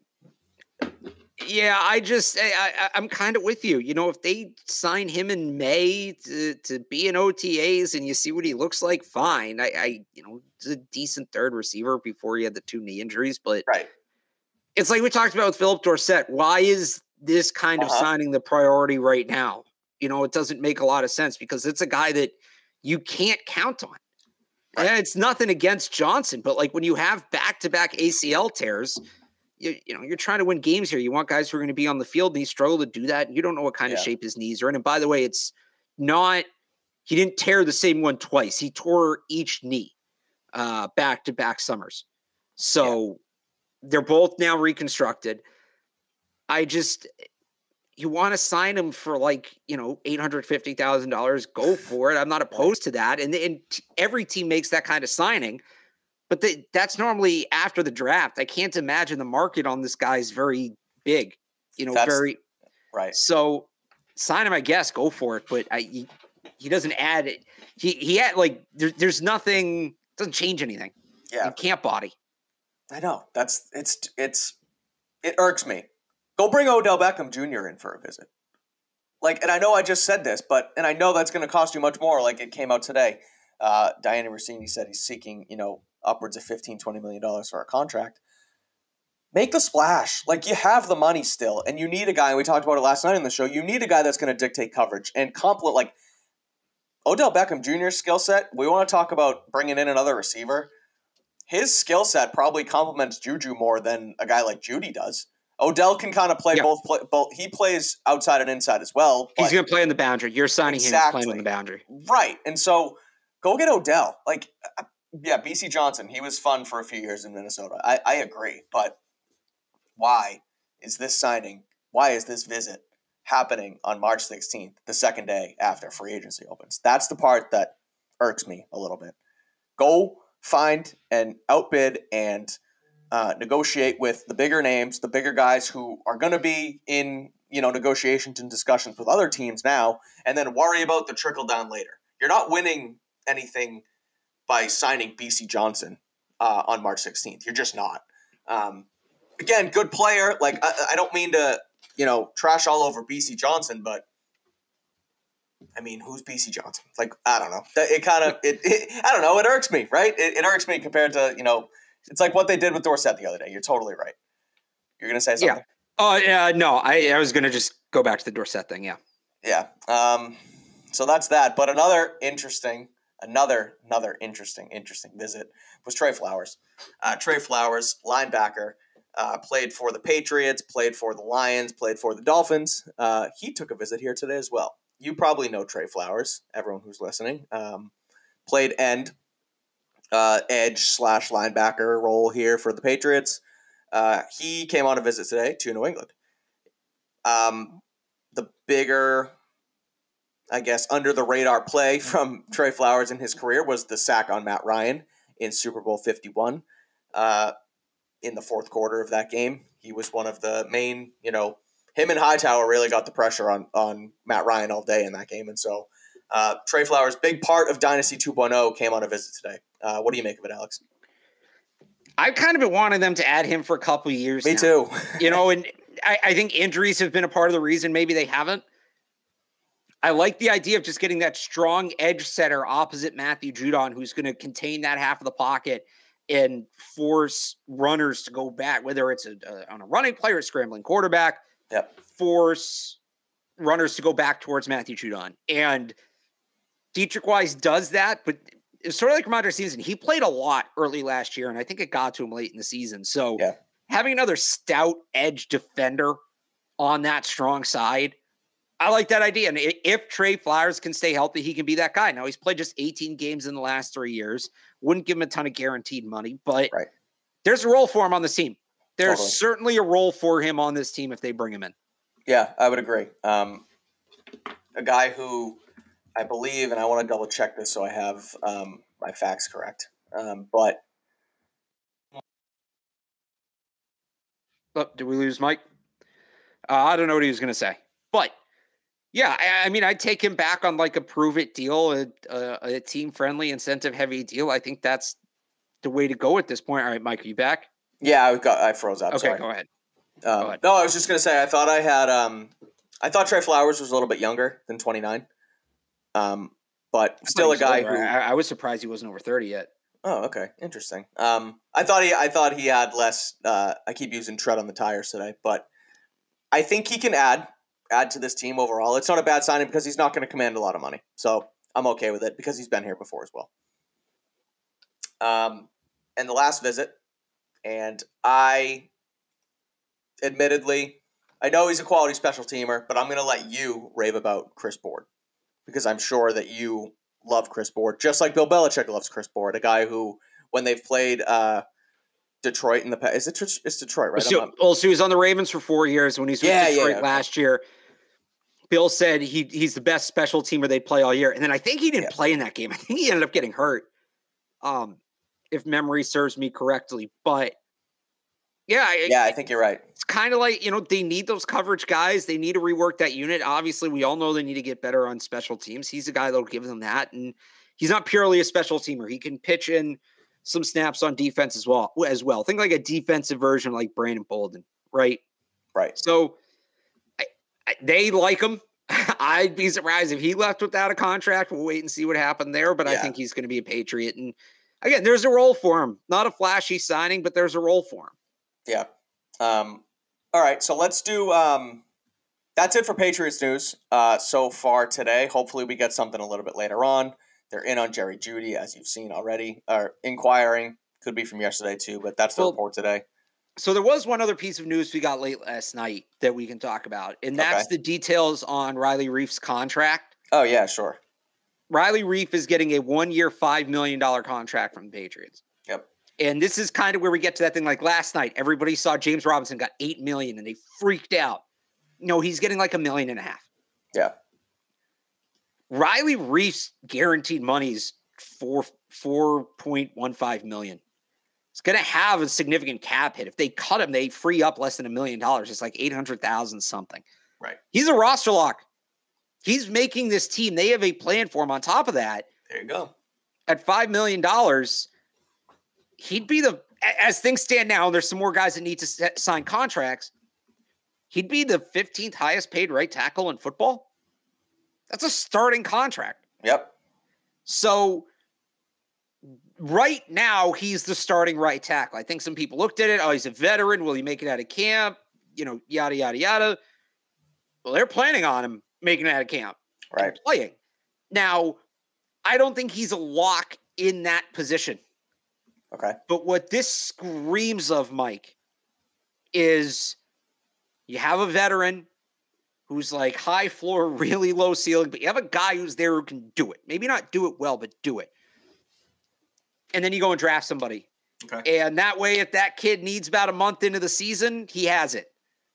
yeah, I just, I, I, I'm kind of with you. You know, if they sign him in May to, to be in O T As and you see what he looks like, fine. I, I you know, he's a decent third receiver before he had the two knee injuries, but right. It's like we talked about with Philip Dorsett. Why is this kind of uh-huh. signing the priority right now? You know, it doesn't make a lot of sense because it's a guy that you can't count on. Right. And it's nothing against Johnson, but like when you have back-to-back A C L tears, you, you know, you're trying to win games here. You want guys who are going to be on the field, and he struggled to do that. And you don't know what kind yeah. of shape his knees are in. And by the way, it's not – he didn't tear the same one twice. He tore each knee uh, back-to-back summers. So yeah. they're both now reconstructed. I just – you want to sign him for like, you know, eight hundred fifty thousand dollars, go for it. I'm not opposed to that. And, and every team makes that kind of signing, but the, that's normally after the draft. I can't imagine the market on this guy is very big, you know, that's, very right. So sign him, I guess, go for it. But I, he, he doesn't add it. He, he had like, there, there's nothing, doesn't change anything. Yeah. You can't body. I know that's, it's, it's, it irks me. Go bring Odell Beckham Junior in for a visit. Like, and I know I just said this, but, and I know that's going to cost you much more. Like it came out today. Uh, Diana Rossini said he's seeking, you know, upwards of fifteen, twenty million dollars for a contract. Make the splash. Like you have the money still, and you need a guy, and we talked about it last night on the show, you need a guy that's going to dictate coverage and compliment, like Odell Beckham Junior's skill set. We want to talk about bringing in another receiver. His skill set probably complements Juju more than a guy like Judy does. Odell can kind of play yeah. both, play, both. He plays outside and inside as well. He's going to play on the boundary. You're signing exactly. him playing on the boundary. Right. And so go get Odell. Like, yeah, B C Johnson, he was fun for a few years in Minnesota. I, I agree. But why is this signing, why is this visit happening on March sixteenth, the second day after free agency opens? That's the part that irks me a little bit. Go find and outbid and Uh, negotiate with the bigger names, the bigger guys who are going to be in, you know, negotiations and discussions with other teams now, and then worry about the trickle down later. You're not winning anything by signing B C Johnson uh, on March sixteenth. You're just not. Um, again, good player. Like I, I don't mean to, you know, trash all over B C Johnson, but I mean, who's B C Johnson? Like I don't know. It kind of it, it. I don't know. It irks me, right? It, it irks me compared to, you know. It's like what they did with Dorsett the other day. You're totally right. You're going to say something? Yeah. Oh, yeah. No, I, I was going to just go back to the Dorsett thing. Yeah. Yeah. Um, so that's that. But another interesting, another, another interesting, interesting visit was Trey Flowers. Uh, Trey Flowers, linebacker, uh, played for the Patriots, played for the Lions, played for the Dolphins. Uh, he took a visit here today as well. You probably know Trey Flowers, everyone who's listening. Um, played end. Uh, edge slash linebacker role here for the Patriots. Uh, he came on a visit today to New England. Um, the bigger, I guess, under the radar play from Trey Flowers in his career was the sack on Matt Ryan in Super Bowl fifty-one. Uh, in the fourth quarter of that game, he was one of the main, you know, him and Hightower really got the pressure on on Matt Ryan all day in that game, and so. Uh, Trey Flowers, big part of Dynasty two point oh, came on a visit today. Uh, what do you make of it, Alex? I've kind of been wanting them to add him for a couple of years Me now. too. You know, and I, I think injuries have been a part of the reason maybe they haven't. I like the idea of just getting that strong edge setter opposite Matthew Judon, who's going to contain that half of the pocket and force runners to go back, whether it's a, a, on a running play or a scrambling quarterback, yep. force runners to go back towards Matthew Judon. And Dietrich Wise does that, but it's sort of like Ramondre Stevenson. He played a lot early last year, and I think it got to him late in the season. So yeah. having another stout edge defender on that strong side, I like that idea. And if Trey Flowers can stay healthy, he can be that guy. Now, he's played just eighteen games in the last three years. Wouldn't give him a ton of guaranteed money, but right. There's a role for him on this team. There's totally. certainly a role for him on this team if they bring him in. Yeah, I would agree. Um, a guy who I believe, and I want to double check this so I have um, my facts correct, um, but oh, did we lose Mike? Uh, I don't know what he was going to say, but yeah, I, I mean, I'd take him back on like a prove it deal, a, a, a team friendly, incentive heavy deal. I think that's the way to go at this point. All right, Mike, are you back? Yeah, I got I froze up. Okay, sorry. go ahead. Um, go ahead. No, I was just going to say I thought I had um, I thought Trey Flowers was a little bit younger than twenty-nine, um, but still a guy who I, I was surprised he wasn't over thirty yet. Oh, okay, interesting. Um, I thought he I thought he had less. Uh, I keep using tread on the tires today, but I think he can add add to this team overall. It's not a bad signing because he's not going to command a lot of money, so I'm okay with it because he's been here before as well. Um, and the last visit, and I, admittedly, I know he's a quality special teamer, but I'm going to let you rave about Chris Board because I'm sure that you love Chris Board, just like Bill Belichick loves Chris Board, a guy who, when they've played uh, Detroit in the past, is it it's Detroit, right? So, well, so he was on the Ravens for four years when he was with yeah, Detroit yeah, okay. last year. Bill said he he's the best special teamer they'd play all year. And then I think he didn't yeah. play in that game. I think he ended up getting hurt, um, if memory serves me correctly. But, yeah. It, yeah, I think you're right. It's kind of like, you know, they need those coverage guys. They need to rework that unit. Obviously, we all know they need to get better on special teams. He's a guy that'll give them that. And he's not purely a special teamer. He can pitch in some snaps on defense as well. As well. Think like a defensive version like Brandon Bolden, right? Right. So I, I, they like him. I'd be surprised if he left without a contract. We'll wait and see what happened there, but yeah. I think he's going to be a Patriot. And again, there's a role for him. Not a flashy signing, but there's a role for him. Yeah. Um, all right, so let's do um, – that's it for Patriots news uh, so far today. Hopefully we get something a little bit later on. They're in on Jerry Jeudy, as you've seen already, or inquiring. Could be from yesterday too, but that's the well, report today. So there was one other piece of news we got late last night that we can talk about, and that's okay. the details on Riley Reif's contract. Oh, yeah, sure. Riley Reif is getting a one-year, five million dollars contract from the Patriots. Yep. And this is kind of where we get to that thing like last night. Everybody saw James Robinson got eight million dollars, and they freaked out. No, he's getting like a million and a half. Yeah. Riley Reif's guaranteed money is four four point one five million. It's going to have a significant cap hit. If they cut him, they free up less than a million dollars. It's like eight hundred thousand something. Right. He's a roster lock. He's making this team. They have a plan for him. On top of that, there you go. At five million dollars, he'd be the, as things stand now, and there's some more guys that need to set, sign contracts, he'd be the fifteenth highest paid right tackle in football. That's a starting contract. Yep. So right now, he's the starting right tackle. I think some people looked at it. Oh, he's a veteran. Will he make it out of camp? You know, yada, yada, yada. Well, they're planning on him making it out of camp. Right. Playing. Now, I don't think he's a lock in that position. Okay. But what this screams of, Mike, is you have a veteran who's like high floor, really low ceiling, but you have a guy who's there who can do it. Maybe not do it well, but do it. And then you go and draft somebody. Okay. And that way, if that kid needs about a month into the season, he has it.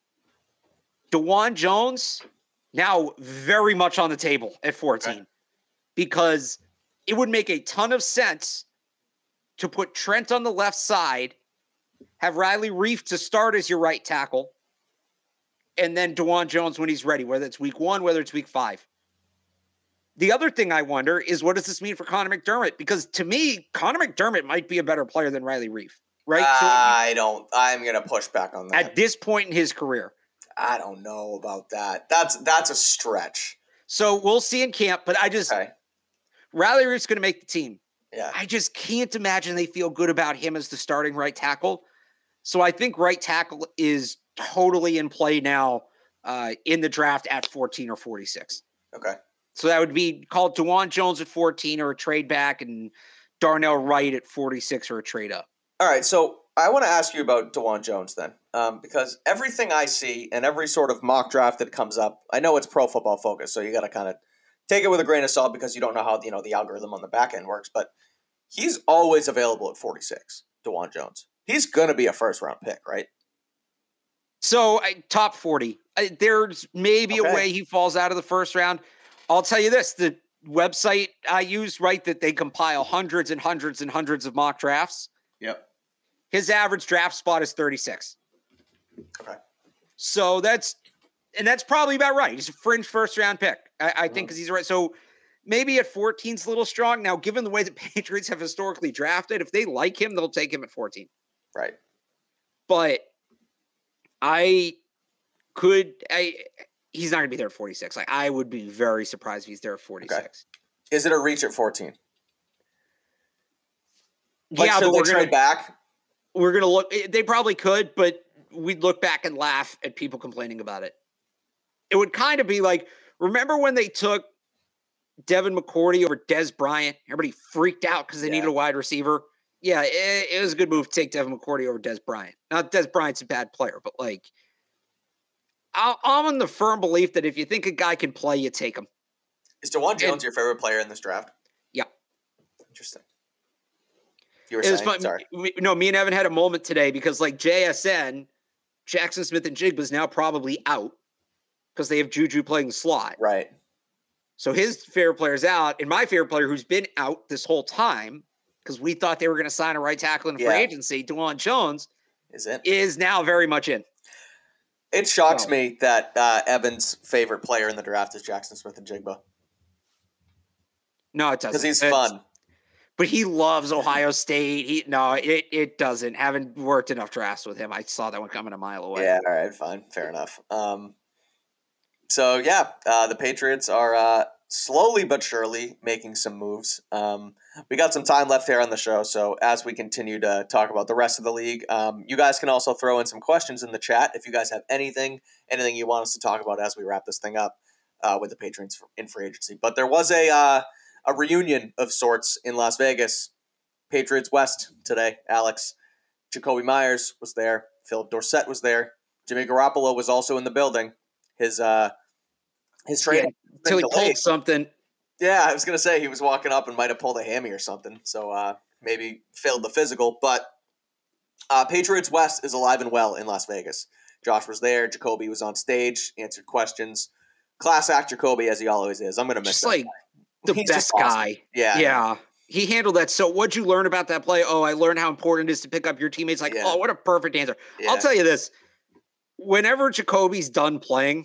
DeJuan Jones, now very much on the table at fourteen. Okay. Because it would make a ton of sense to put Trent on the left side, have Riley Reif to start as your right tackle, and then DeJuan Jones when he's ready, whether it's week one, whether it's week five. The other thing I wonder is, what does this mean for Connor McDermott? Because to me, Connor McDermott might be a better player than Riley Reif, right? Uh, so I don't, I'm going to push back on that. At this point in his career. I don't know about that. That's, that's a stretch. So we'll see in camp, but I just, okay. Riley Reif's going to make the team. Yeah. I just can't imagine they feel good about him as the starting right tackle. So I think right tackle is totally in play now uh, in the draft at fourteen or forty-six. Okay. So that would be called DeJuan Jones at fourteen or a trade back, and Darnell Wright at forty-six or a trade up. All right. So I want to ask you about DeJuan Jones then, um, because everything I see and every sort of mock draft that comes up, I know it's Pro Football Focus, so you got to kind of take it with a grain of salt because you don't know how you know the algorithm on the back end works. But he's always available at forty-six. DeJuan Jones, he's gonna be a first round pick, right? So I, top forty. I, there's maybe okay. a way he falls out of the first round. I'll tell you this: the website I use, right, that they compile hundreds and hundreds and hundreds of mock drafts. Yep. His average draft spot is thirty-six. Okay. So that's, and that's probably about right. He's a fringe first round pick. I, I mm-hmm. think because he's right. So maybe at fourteen is a little strong. Now, given the way the Patriots have historically drafted, if they like him, they'll take him at fourteen. Right. But I could, I, he's not going to be there at forty-six. Like, I would be very surprised if he's there at forty-six. Okay. Is it a reach at fourteen? Like, yeah, should but they we're trade gonna, back? We're going to look, they probably could, but we'd look back and laugh at people complaining about it. It would kind of be like, remember when they took Devin McCourty over Dez Bryant? Everybody freaked out because they yeah. needed a wide receiver. Yeah, it, it was a good move to take Devin McCourty over Dez Bryant. Not Dez Bryant's a bad player, but like, I'll, I'm in the firm belief that if you think a guy can play, you take him. Is DeJuan Jones and, your favorite player in this draft? Yeah. Interesting. You were it saying, was fun. Sorry. We, no, me and Evan had a moment today because like J S N, Jackson Smith and Jigba is now probably out because they have Juju playing the slot. Right. So his favorite player's out, and my favorite player who's been out this whole time because we thought they were going to sign a right tackle in free yeah. agency, DeJuan Jones, is it is now very much in. It shocks so. me that uh, Evan's favorite player in the draft is Jackson Smith and Jigba. No, it doesn't. Because he's it's, fun. But he loves Ohio State. He no, it it doesn't. Haven't worked enough drafts with him. I saw that one coming a mile away. Yeah, all right, fine, fair enough. Um, so yeah, uh, the Patriots are uh, slowly but surely making some moves. Um, we got some time left here on the show, so as we continue to talk about the rest of the league, um, you guys can also throw in some questions in the chat if you guys have anything, anything you want us to talk about as we wrap this thing up uh, with the Patriots in free agency. But there was a uh, a reunion of sorts in Las Vegas. Patriots West today, Alex. Jacoby Myers was there. Philip Dorsett was there. Jimmy Garoppolo was also in the building. His uh, his training yeah, until he pulled something. Yeah, I was gonna say he was walking up and might have pulled a hammy or something. So uh, maybe failed the physical. But uh, Patriots West is alive and well in Las Vegas. Josh was there. Jacoby was on stage, answered questions. Class act Jacoby as he always is. I'm gonna miss Just that like guy. the He's best awesome. guy. Yeah, yeah. He handled that. So what'd you learn about that play? Oh, I learned how important it is to pick up your teammates. Like, yeah. oh, what a perfect answer. Yeah. I'll tell you this. Whenever Jacoby's done playing,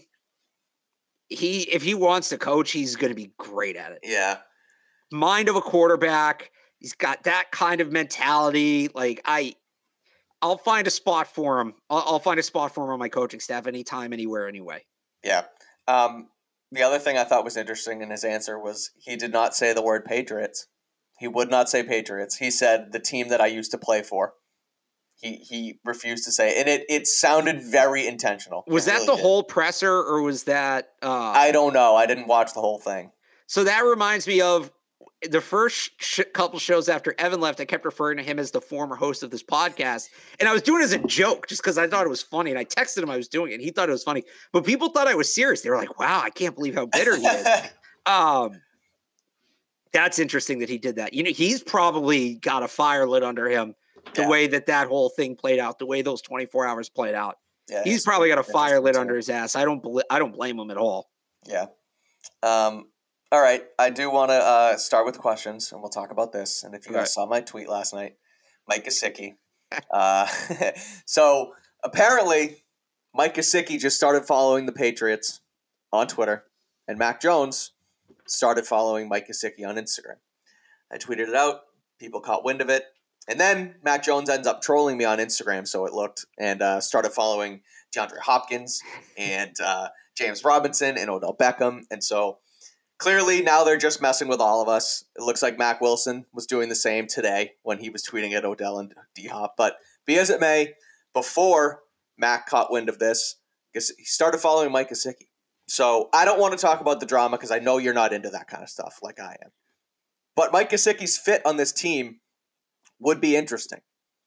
he if he wants to coach, he's going to be great at it. Yeah. Mind of a quarterback. He's got that kind of mentality. Like, I, I'll find a spot for him. I'll, I'll find a spot for him on my coaching staff anytime, anywhere, anyway. Yeah. Um, the other thing I thought was interesting in his answer was he did not say the word Patriots. He would not say Patriots. He said the team that I used to play for. He he refused to say it. And it, it sounded very intentional. Was it that really the did. whole presser or was that... Uh... I don't know. I didn't watch the whole thing. So that reminds me of the first sh- couple shows after Evan left. I kept referring to him as the former host of this podcast. And I was doing it as a joke just because I thought it was funny. And I texted him I was doing it. And he thought it was funny. But people thought I was serious. They were like, wow, I can't believe how bitter he is. um, that's interesting that he did that. You know, he's probably got a fire lit under him the yeah. way that that whole thing played out, the way those twenty-four hours played out. Yeah, he's probably got a fire lit under his ass. I don't bel- I don't blame him at all. Yeah. Um, all right. I do want to uh, start with questions, and we'll talk about this. And if you guys right. saw my tweet last night, Mike Gesicki. uh, so apparently, Mike Gesicki just started following the Patriots on Twitter, and Mac Jones started following Mike Gesicki on Instagram. I tweeted it out. People caught wind of it. And then Mac Jones ends up trolling me on Instagram, so it looked, and uh, started following DeAndre Hopkins and uh, James Robinson and Odell Beckham. And so clearly now they're just messing with all of us. It looks like Mac Wilson was doing the same today when he was tweeting at Odell and D-Hop. But be as it may, before Mac caught wind of this, he started following Mike Gesicki. So I don't want to talk about the drama because I know you're not into that kind of stuff like I am. But Mike Gesicki's fit on this team would be interesting.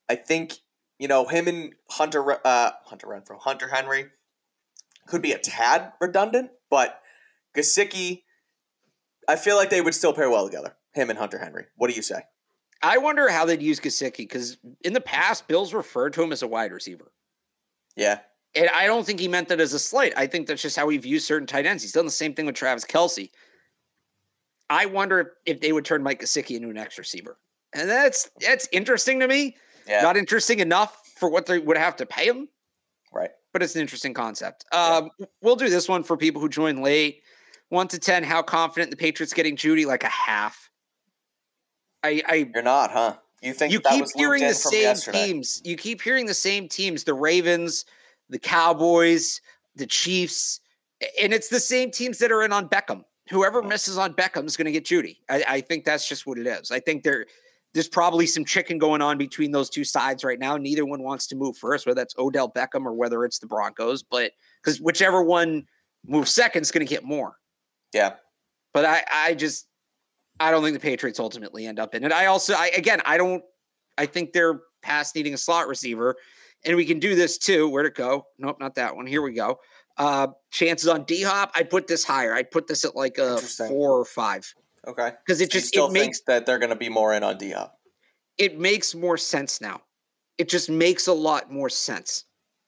I think, you know, him and Hunter, uh, Hunter Renfrow, Hunter Henry could be a tad redundant, but Gesicki, I feel like they would still pair well together, him and Hunter Henry. What do you say? I wonder how they'd use Gesicki, because in the past, Bill's referred to him as a wide receiver. Yeah. And I don't think he meant that as a slight. I think that's just how he views certain tight ends. He's done the same thing with Travis Kelce. I wonder if they would turn Mike Gesicki into an X receiver. And that's that's interesting to me. Yeah. Not interesting enough for what they would have to pay him. Right. But it's an interesting concept. Um, yeah. We'll do this one for people who joined late. One to ten, how confident the Patriots getting Jeudy? Like a half. I, I You're not, huh? You think you that keep was hearing the same yesterday. teams. You keep hearing the same teams, the Ravens, the Cowboys, the Chiefs, and it's the same teams that are in on Beckham. Whoever misses on Beckham is going to get Jeudy. I, I think that's just what it is. I think there, there's probably some chicken going on between those two sides right now. Neither one wants to move first, whether that's Odell Beckham or whether it's the Broncos. But because whichever one moves second is going to get more. Yeah. But I, I just, I don't think the Patriots ultimately end up in it. I also, I again, I don't, I think they're past needing a slot receiver. And we can do this too. Where'd it go? Nope, not that one. Here we go. Uh, chances on D-Hop, I'd put this higher. I'd put this at like a four or five. Okay. Because it so just you still it makes that they're going to be more in on D-Hop. It makes more sense now. It just makes a lot more sense.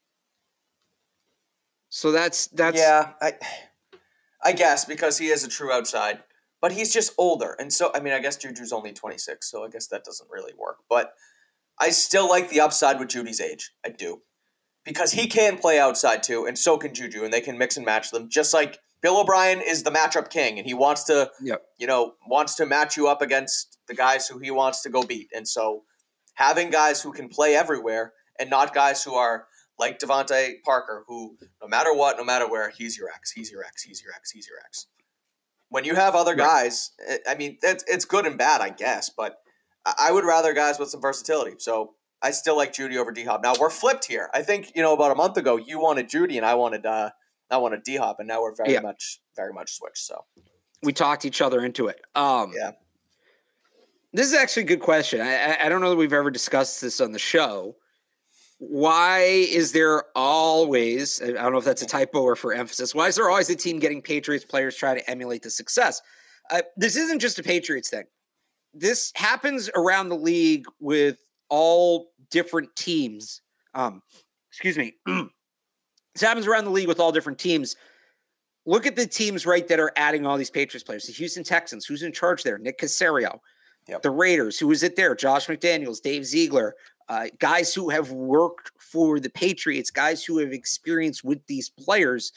So that's that's yeah. I I guess because he is a true outside, but he's just older, and so I mean I guess Juju's only twenty-six, so I guess that doesn't really work. But I still like the upside with Judy's age. I do. Because he can play outside too, and so can Juju, and they can mix and match them. Just like Bill O'Brien is the matchup king, and he wants to, yep. you know, wants to match you up against the guys who he wants to go beat. And so having guys who can play everywhere and not guys who are like Devontae Parker, who no matter what, no matter where, he's your X, he's your X, he's your X, he's your X. When you have other guys, I mean, it's, it's good and bad, I guess, but I would rather guys with some versatility. So I still like Jeudy over D-Hop. Now we're flipped here. I think, you know, about a month ago, you wanted Jeudy and I wanted uh, I wanted D-Hop, and now we're very yeah. much, very much switched. So we talked each other into it. Um, yeah. This is actually a good question. I, I don't know that we've ever discussed this on the show. Why is there always, I don't know if that's a typo or for emphasis, why is there always a team getting Patriots players trying to emulate the success? Uh, this isn't just a Patriots thing. This happens around the league with all different teams. Um, excuse me. This happens around the league with all different teams. Look at the teams, right, that are adding all these Patriots players. The Houston Texans, who's in charge there? Nick Caserio. Yep. The Raiders, who is it there? Josh McDaniels, Dave Ziegler. Uh, guys who have worked for the Patriots, guys who have experience with these players.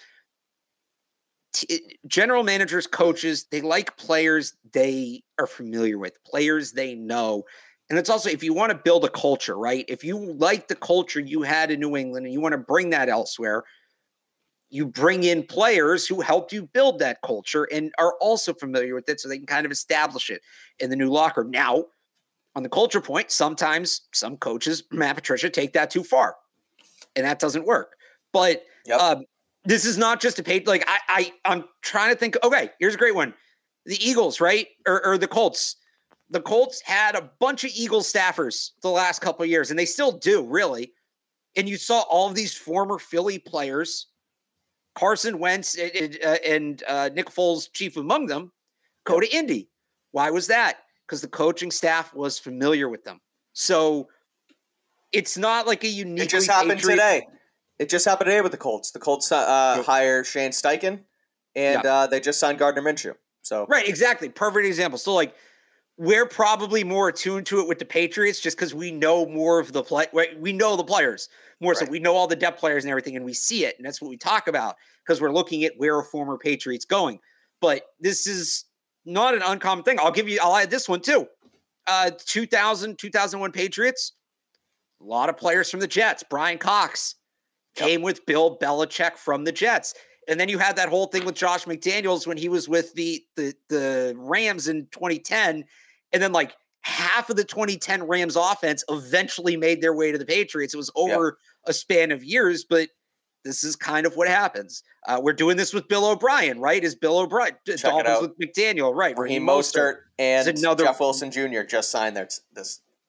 T- general managers, coaches, they like players they are familiar with, players they know. And it's also, if you want to build a culture, right? If you like the culture you had in New England and you want to bring that elsewhere, you bring in players who helped you build that culture and are also familiar with it so they can kind of establish it in the new locker room. Now, on the culture point, sometimes some coaches, Matt Patricia, take that too far, and that doesn't work. But yep. um, this is not just a page. Like I, I, I'm trying to think. Okay, here's a great one: the Eagles, right, or, or the Colts. The Colts had a bunch of Eagles staffers the last couple of years, and they still do, really. And you saw all of these former Philly players, Carson Wentz and, uh, and uh, Nick Foles, chief among them, go to Indy. Why was that? Because the coaching staff was familiar with them. So it's not like a unique. It just happened Patriot- today. It just happened today with the Colts. The Colts uh, yep. hired Shane Steichen, and yep. uh, they just signed Gardner Minshew. So right, exactly, perfect example. So like, we're probably more attuned to it with the Patriots just because we know more of the play. We know the players more, right. So we know all the depth players and everything, and we see it, and that's what we talk about because we're looking at where are former Patriots going. But this is not an uncommon thing. I'll give you. I'll add this one too. Uh, two thousand, two thousand one Patriots. A lot of players from the Jets. Brian Cox yep. came with Bill Belichick from the Jets. And then you had that whole thing with Josh McDaniels when he was with the the the Rams in twenty ten. And then like half of the twenty ten Rams offense eventually made their way to the Patriots. It was over yep. a span of years, but this is kind of what happens. Uh, we're doing this with Bill O'Brien, right? Is Bill O'Brien, Check Dolphins with McDaniel, right? Raheem Mostert and another, Jeff Wilson Junior just signed their, this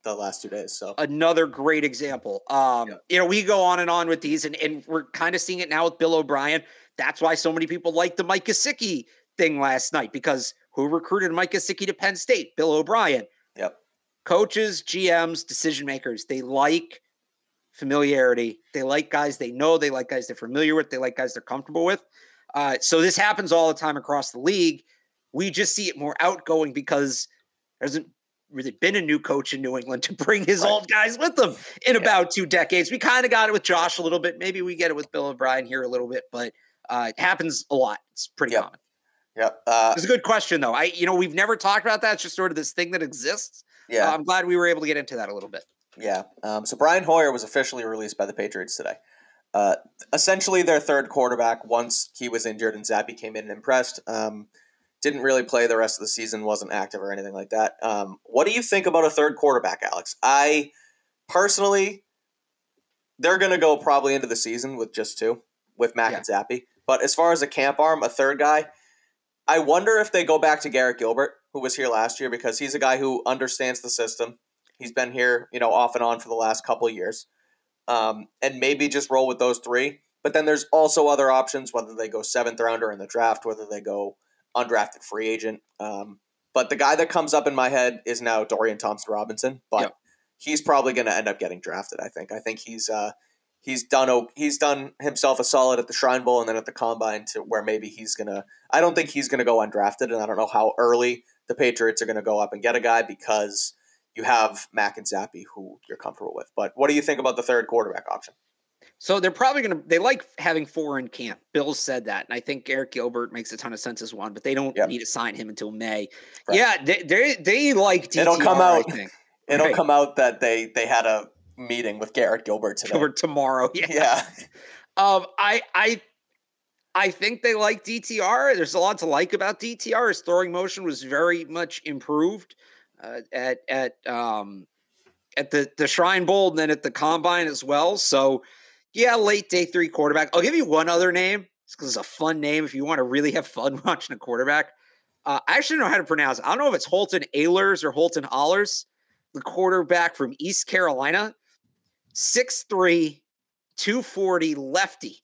the last two days. So another great example. Um, yeah. You know, we go on and on with these, and, and we're kind of seeing it now with Bill O'Brien. That's why so many people like the Mike Gesicki thing last night, because who recruited Mike Gesicki to Penn State? Bill O'Brien. Yep. Coaches, G Ms, decision makers, they like familiarity. They like guys they know. They like guys they're familiar with. They like guys they're comfortable with. Uh, so this happens all the time across the league. We just see it more outgoing because there hasn't really been a new coach in New England to bring his right. old guys with them in yeah. about two decades. We kind of got it with Josh a little bit. Maybe we get it with Bill O'Brien here a little bit, but uh, it happens a lot. It's pretty yep. common. Yep. Uh, it's a good question, though. I, you know, we've never talked about that. It's just sort of this thing that exists. Yeah. Uh, I'm glad we were able to get into that a little bit. Yeah. Um, so Brian Hoyer was officially released by the Patriots today. Uh, essentially their third quarterback once he was injured and Zappe came in and impressed. Um, didn't really play the rest of the season, wasn't active or anything like that. Um, what do you think about a third quarterback, Alex? I personally, they're going to go probably into the season with just two, with Mac yeah. and Zappe. But as far as a camp arm, a third guy, I wonder if they go back to Garrett Gilbert, who was here last year, because he's a guy who understands the system. He's been here, you know, off and on for the last couple of years. Um, and maybe just roll with those three. But then there's also other options, whether they go seventh rounder in the draft, whether they go undrafted free agent. Um, but the guy that comes up in my head is now Dorian Thompson-Robinson. But yep. he's probably going to end up getting drafted, I think. I think he's uh, he's done he's done himself a solid at the Shrine Bowl and then at the Combine to where maybe he's going to – I don't think he's going to go undrafted, and I don't know how early the Patriots are going to go up and get a guy because – you have Mac and Zappe who you're comfortable with. But what do you think about the third quarterback option? So they're probably going to – they like having four in camp. Bill said that, and I think Garrett Gilbert makes a ton of sense as one, but they don't yep. need to sign him until May. Right. Yeah, they, they they like D T R, It'll come out, I think. It'll right. come out that they, they had a meeting with Garrett Gilbert today. Gilbert tomorrow, yeah. yeah. um, I I I think they like D T R. There's a lot to like about D T R. His throwing motion was very much improved. Uh, at at um at the, the Shrine Bowl and then at the Combine as well. So, yeah, late day three quarterback. I'll give you one other name because it's a fun name if you want to really have fun watching a quarterback. Uh, I actually don't know how to pronounce it. I don't know if it's Holton Ahlers or Holton Ahlers, the quarterback from East Carolina. six three, two forty, lefty.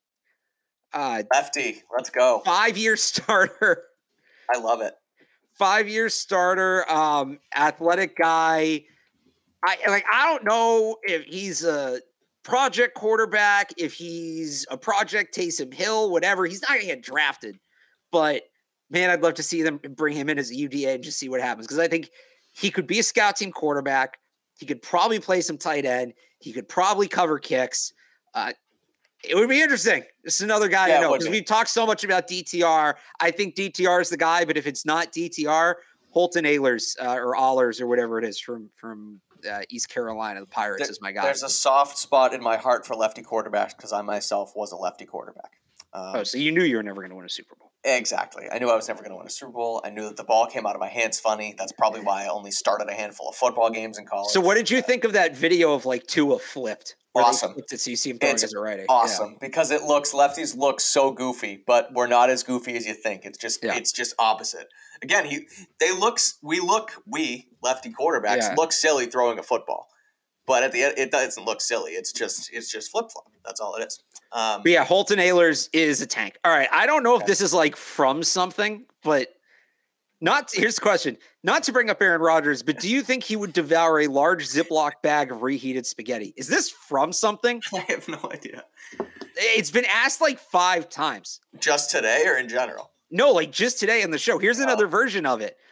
Uh, lefty, let's go. Five-year starter. I love it. Five-year starter, um, athletic guy. I like. I don't know if he's a project quarterback, if he's a project Taysom Hill, whatever. He's not going to get drafted, but man, I'd love to see them bring him in as a U D A and just see what happens because I think he could be a scout team quarterback. He could probably play some tight end. He could probably cover kicks. Uh, It would be interesting. This is another guy yeah, I know because we've talked so much about D T R. I think D T R is the guy, but if it's not D T R, Holton Ahlers uh, or Ahlers or whatever it is from from uh, East Carolina, the Pirates there, is my guy. There's a soft spot in my heart for lefty quarterbacks because I myself was a lefty quarterback. Um, oh, so you knew you were never going to win a Super Bowl. Exactly. I knew I was never going to win a Super Bowl. I knew that the ball came out of my hands funny. That's probably why I only started a handful of football games in college. So what did you think of that video of like Tua flipped? Awesome. To see him throwing it's as a righty. Awesome yeah. because it looks lefties look so goofy, but we're not as goofy as you think. It's just yeah. it's just opposite. Again, he they look we look we lefty quarterbacks yeah. look silly throwing a football, but at the end it doesn't look silly. It's just it's just flip flop. That's all it is. Um, but yeah, Holton Ahlers is a tank. All right, I don't know okay. if this is like from something, but. Not here's the question. Not to bring up Aaron Rodgers, but do you think he would devour a large Ziploc bag of reheated spaghetti? Is this from something? I have no idea. It's been asked like five times. Just today or in general? No, like just today in the show. Here's another oh. version of it.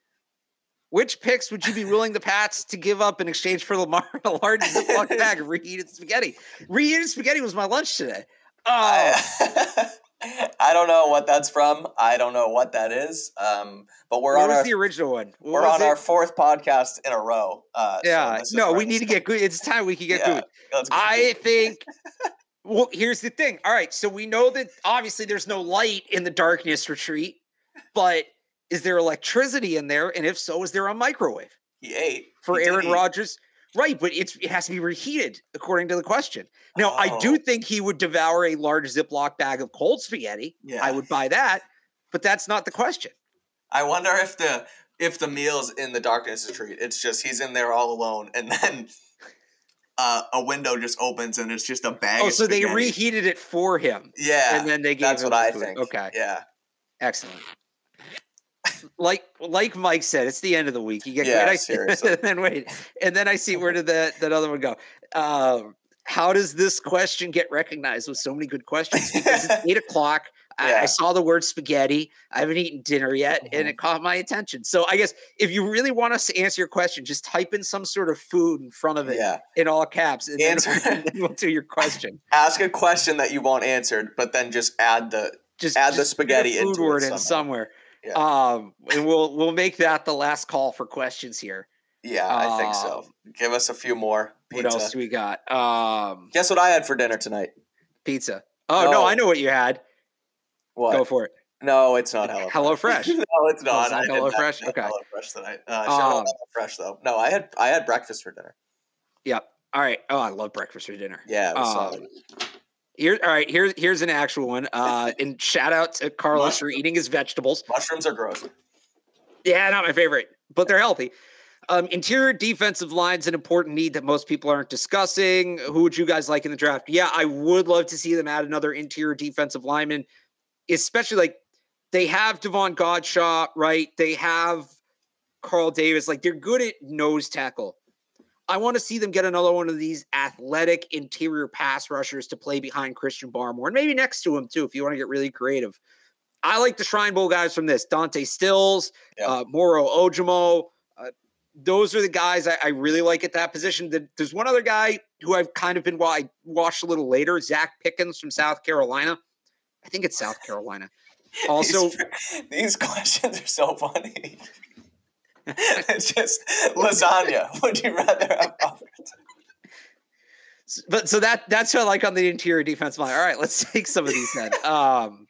Which picks would you be willing the Pats to give up in exchange for Lamar a large Ziploc bag of reheated spaghetti? Reheated spaghetti was my lunch today. Oh. I, I don't know what that's from. I don't know what that is. Um, but we're what on was our the original one. What we're on it? our fourth podcast in a row. Uh, yeah, so no, we need to get good. It's time we can get yeah, good. I think. Well, here's the thing. All right, so we know that obviously there's no light in the darkness retreat, but is there electricity in there? And if so, is there a microwave? He ate for he Aaron Rodgers. Right, but it's it has to be reheated according to the question. Now, oh. I do think he would devour a large Ziploc bag of cold spaghetti. Yeah. I would buy that, but that's not the question. I wonder if the if the meal's in the darkness is a treat. It's just he's in there all alone, and then uh, a window just opens and it's just a bag. Oh, of so spaghetti. they reheated it for him. Yeah, and then they gave that's him what I food. think. Okay, yeah, excellent. Like like Mike said, it's the end of the week. You get yeah, great. seriously. and then wait, and then I see where did that that other one go? Um, how does this question get recognized with so many good questions? Because it's eight o'clock. Yeah. I, I saw the word spaghetti. I haven't eaten dinner yet, Mm-hmm. and it caught my attention. So I guess if you really want us to answer your question, just type in some sort of food in front of it Yeah. in all caps, and then, Answer- and then we'll do your question. Ask a question that you want answered, but then just add the Just add the just put a spaghetti food into word it in somehow. somewhere. Yeah. Um, and we'll we'll make that the last call for questions here. Yeah, I think so. Give us a few more. Pizza. What else do we got? Um, Guess what I had for dinner tonight? pizza. Oh no, No. I know what you had. What? Go for it. No, it's not HelloFresh. HelloFresh. no, it's Oh, not. it's not I did not HelloFresh? have Okay. HelloFresh tonight. Uh, shout out Um, HelloFresh though. No, I had I had breakfast for dinner. Yep. All right. Oh, I love breakfast for dinner. Yeah, it was Um, solid. Here, all right. Here's here's an actual one. Uh, and shout out to Carlos for eating his vegetables. Mushrooms are gross. Yeah, not my favorite, but they're healthy. Um, interior defensive line's an important need that most people aren't discussing. Who would you guys like in the draft? Yeah, I would love to see them add another interior defensive lineman, especially like they have Devon Godshaw, right? They have Carl Davis. Like they're good at nose tackle. I want to see them get another one of these athletic interior pass rushers to play behind Christian Barmore and maybe next to him too, if you want to get really creative. I like the Shrine Bowl guys from this. Dante Stills, Yeah. uh, Moro Ojimo. Uh, those are the guys I, I really like at that position. The, there's one other guy who I've kind of been well, I watched a little later, Zach Pickens from South Carolina. I think it's South Carolina. Also, these, these questions are so funny. It's just lasagna. Would you rather have Alfredo? but so that that's what I like on the interior defense line. All right, let's take some of these then. Um,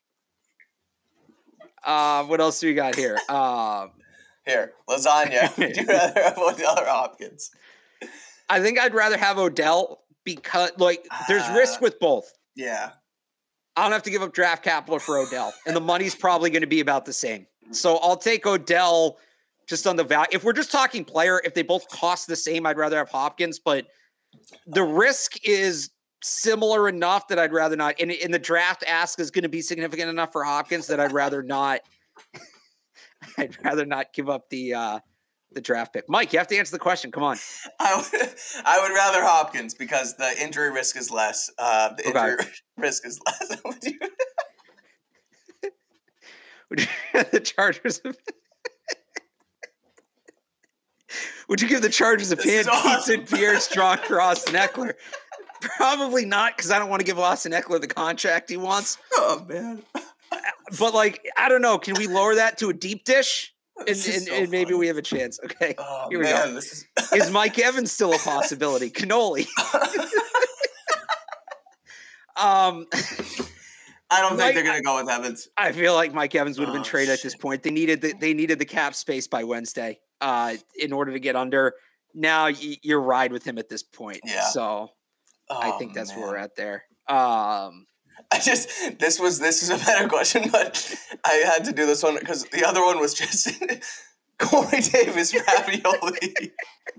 uh, what else do we got here? Um, Here, lasagna. Would you rather have Odell or Hopkins? I think I'd rather have Odell because, like, there's Uh, risk with both. Yeah. I don't have to give up draft capital for Odell, and the money's probably going to be about the same. So I'll take Odell just on the value. If we're just talking player, if they both cost the same, I'd rather have Hopkins, but the risk is similar enough that I'd rather not. And in the draft ask is going to be significant enough for Hopkins that I'd rather not. I'd rather not give up the uh, the draft pick. Mike, you have to answer the question. Come on. I would, I would rather Hopkins because the injury risk is less. Uh, the Okay. injury risk is less. Would you- Would you the Chargers? Would you give the Chargers a This pan is awesome. pizza, Pierre Strong for Austin Eckler? Probably not, because I don't want to give Austin Eckler the contract he wants. oh man. But like, I don't know. Can we lower that to a deep dish? And, This is and, so and maybe funny. we have a chance. Okay. Oh Here we man, go. this is. Is Mike Evans still a possibility? Cannoli. um, I don't think Mike- they're gonna go with Evans. I feel like Mike Evans would have been Oh, traded at this shit. point. They needed the they needed the cap space by Wednesday uh, in order to get under. Now y- you're ride with him at this point. Yeah. So I Oh, think that's man. where we're at there. Um, I just this was this is a better question, but I had to do this one because the other one was just Corey Davis ravioli.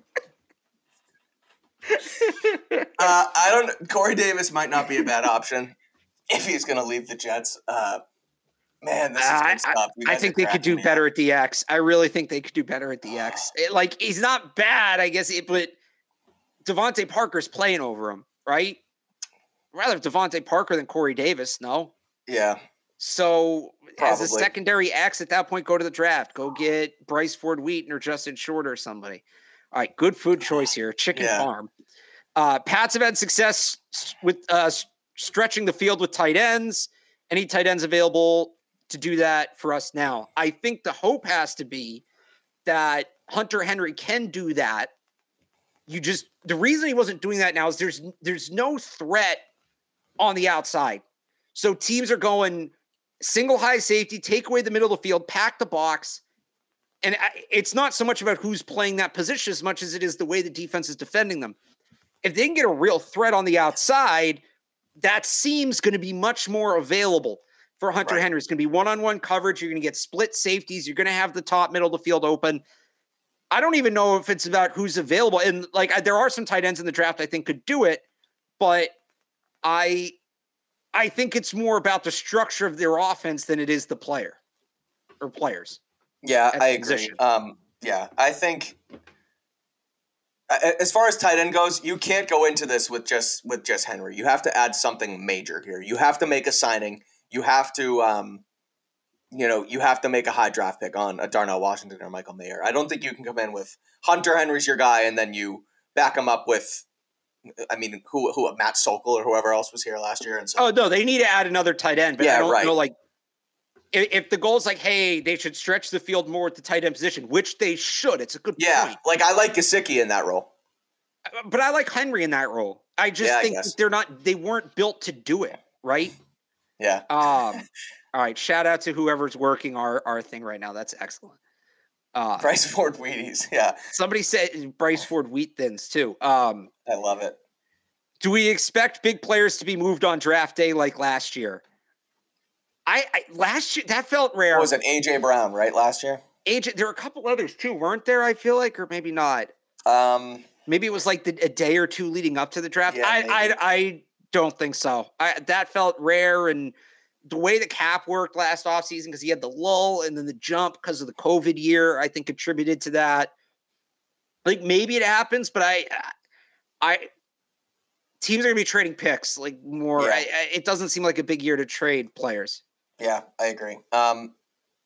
uh, I don't. Corey Davis might not be a bad option if he's going to leave the Jets. Uh, man, this is I, good stuff. You I guys think are they could do cracking me better up. at the X. I really think they could do better at the X. It- like he's not bad, I guess, it, but Devontae Parker's playing over him, right? I'd rather have Devontae Parker than Corey Davis. No. Yeah, So as a Probably. secondary X at that point, go to the draft. Go get Bryce Ford Wheaton or Justin Short or somebody. All right, good food choice here. Chicken Yeah. farm. Uh, Pats have had success s- with uh, s- stretching the field with tight ends. Any tight ends available to do that for us now? I think the hope has to be that Hunter Henry can do that. You just the reason he wasn't doing that now is there's there's no threat on the outside. So teams are going single high safety, take away the middle of the field, pack the box. And I- it's not so much about who's playing that position as much as it is the way the defense is defending them. If they can get a real threat on the outside, that seems going to be much more available. for Hunter Right. Henry. It's going to be one-on-one coverage. You're going to get split safeties. You're going to have the top middle of the field open. I don't even know if it's about who's available. And like, I, there are some tight ends in the draft I think could do it, but I, I think it's more about the structure of their offense than it is the player or players. Yeah, I agree. Position. Um, yeah, I think as far as tight end goes, you can't go into this with just with just Henry. You have to add something major here. You have to make a signing. You have to, um, you know, you have to make a high draft pick on a Darnell Washington or Michael Mayer. I don't think you can come in with Hunter Henry's your guy and then you back him up with, I mean, who who Matt Sokol or whoever else was here last year. And so, oh no, they need to add another tight end. But yeah, I don't right. know, like if, if the goal is like, hey, they should stretch the field more at the tight end position, which they should. It's a good yeah, point. like I like Gesicki in that role. But I like Henry in that role. I just Yeah, I think guess. that they're not, they weren't built to do it, right? Yeah. Um, all right. Shout out to whoever's working our, our thing right now. That's excellent. Uh, Bryce Ford Wheaties. Yeah. Somebody said Bryce Ford Wheat Thins too. Um, I love it. do we expect big players to be moved on draft day like last year? I, I last year that felt rare. What was it A J Brown, right? Last year? A J, there were a couple others too, weren't there? I feel like, or maybe not. Um, Maybe it was like the, a day or two leading up to the draft. Yeah, I, maybe. I I don't think so. I, that felt rare, and the way the cap worked last offseason because he had the lull and then the jump because of the COVID year, I think contributed to that. Like maybe it happens, but I, I teams are gonna be trading picks like more. Yeah. I, I, it doesn't seem like a big year to trade players. yeah, I agree. Um,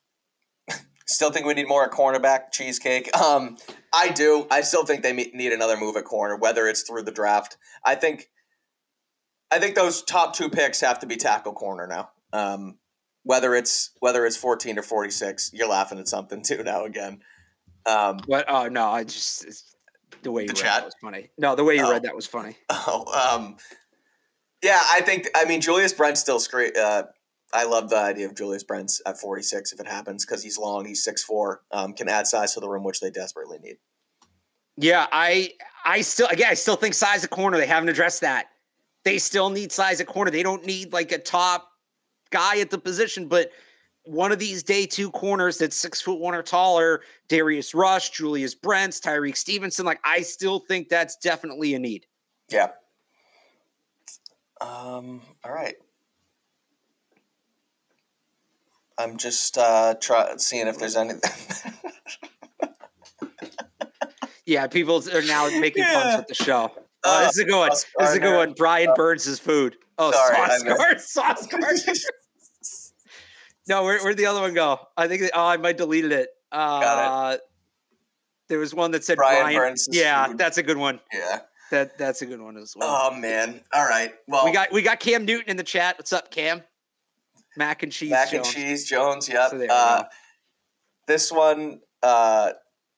still think we need more at cornerback. Cheesecake. Um, I do. I still think they me- need another move at corner, whether it's through the draft. I think. I think those top two picks have to be tackle corner now. Um, whether it's whether it's fourteen or forty-six, you're laughing at something too now again. Um, But oh no, I just it's, the way you The read chat? that was funny. No, the way you Oh. read that was funny. oh, um, yeah, I think. I mean, Julius Brent's still great. Uh, I love the idea of Julius Brent at forty-six if it happens because he's long, he's six foot four, um, can add size to the room, which they desperately need. Yeah, I I still again I still think size of corner. They haven't addressed that. They still need size at corner. They don't need like a top guy at the position, but one of these day two corners that's six foot one or taller, Darius Rush, Julius Brents, Tyreek Stevenson. Like I still think that's definitely a need. Yeah. Um. All right. I'm just uh try seeing if there's anything. Yeah, people are now making Yeah. fun with the show. Oh, Uh, this is a good one. Sauce This is a good Gardner. one. Brian Burns' food. Oh, Sorry, sauce I missed- card, sauce card. No, where, where'd the other one go? I think, oh, I might deleted it. Uh, Got There was one that said Brian Brian. Burns' yeah, food. that's a good one. Yeah. That That's a good one as well. Oh man. All right. Well, we got we got Cam Newton in the chat. What's up, Cam? Mac and cheese. mac Jones. and cheese Jones. Yep. So there we uh, go. this one. Uh,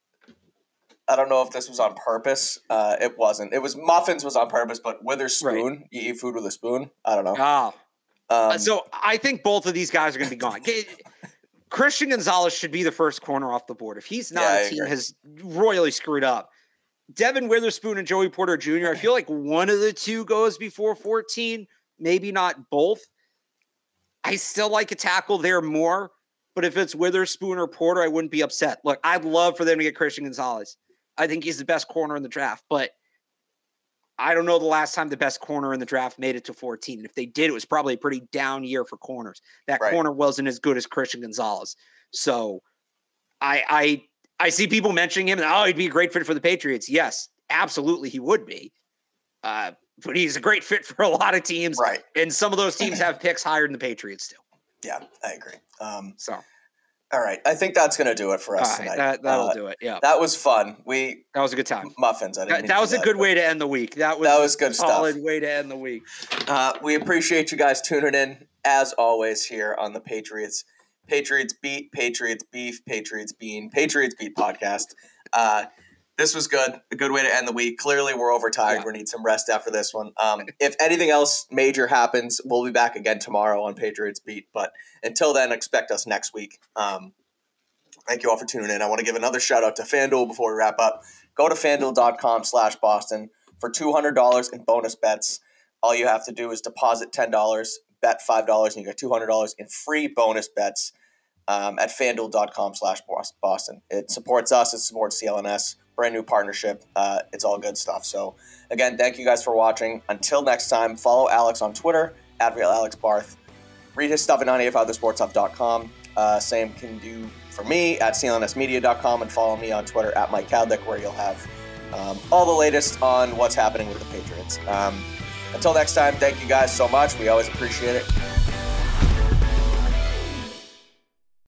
I don't know if this was on purpose. Uh, it wasn't. It was muffins was on purpose, but Witherspoon. You eat food with a spoon. I don't know. Oh, Um, so I think both of these guys are going to be gone. G- Christian Gonzalez should be the first corner off the board. If he's not, Yeah, I a team agree. has royally screwed up. Devin Witherspoon and Joey Porter Junior I feel like one of the two goes before fourteen, maybe not both. I still like a tackle there more, but if it's Witherspoon or Porter, I wouldn't be upset. Look, I'd love for them to get Christian Gonzalez. I think he's the best corner in the draft, but I don't know the last time the best corner in the draft made it to fourteen. And if they did, it was probably a pretty down year for corners. That Right. corner wasn't as good as Christian Gonzalez. So I I I see people mentioning him and, oh, he'd be a great fit for the Patriots. Yes, absolutely he would be. Uh, but he's a great fit for a lot of teams. Right. And some of those teams have picks higher than the Patriots do. Yeah, I agree. Um, So all right. I think that's going to do it for all us right, tonight. that, that'll Uh, do it. Yeah. That was fun. We That was a good time. muffins. I didn't That, mean that to was do a good but- way to end the week. That was, That was good a stuff. solid way to end the week. Uh, we appreciate you guys tuning in as always here on the Patriots, Patriots Beat, Patriots Beef, Patriots Bean, Patriots Beat podcast. Uh, this was good. A good way to end the week. Clearly, we're overtired. Yeah. We need some rest after this one. Um, if anything else major happens, we'll be back again tomorrow on Patriots Beat. But until then, expect us next week. Um, thank you all for tuning in. I want to give another shout out to FanDuel before we wrap up. Go to FanDuel.com slash Boston for two hundred dollars in bonus bets. All you have to do is deposit ten dollars, bet five dollars and you get two hundred dollars in free bonus bets um, at fanduel.com slash Boston. It supports us. It supports C L N S. Brand new partnership. Uh, it's all good stuff. So, again, thank you guys for watching. Until next time, follow Alex on Twitter, at Real Alex Barth. Read his stuff at ninety-eight point five the sports hub dot com. Uh, same can do for me at C L N S media dot com, and follow me on Twitter at Mike Kadlick, where you'll have um, all the latest on what's happening with the Patriots. Um, until next time, thank you guys so much. We always appreciate it.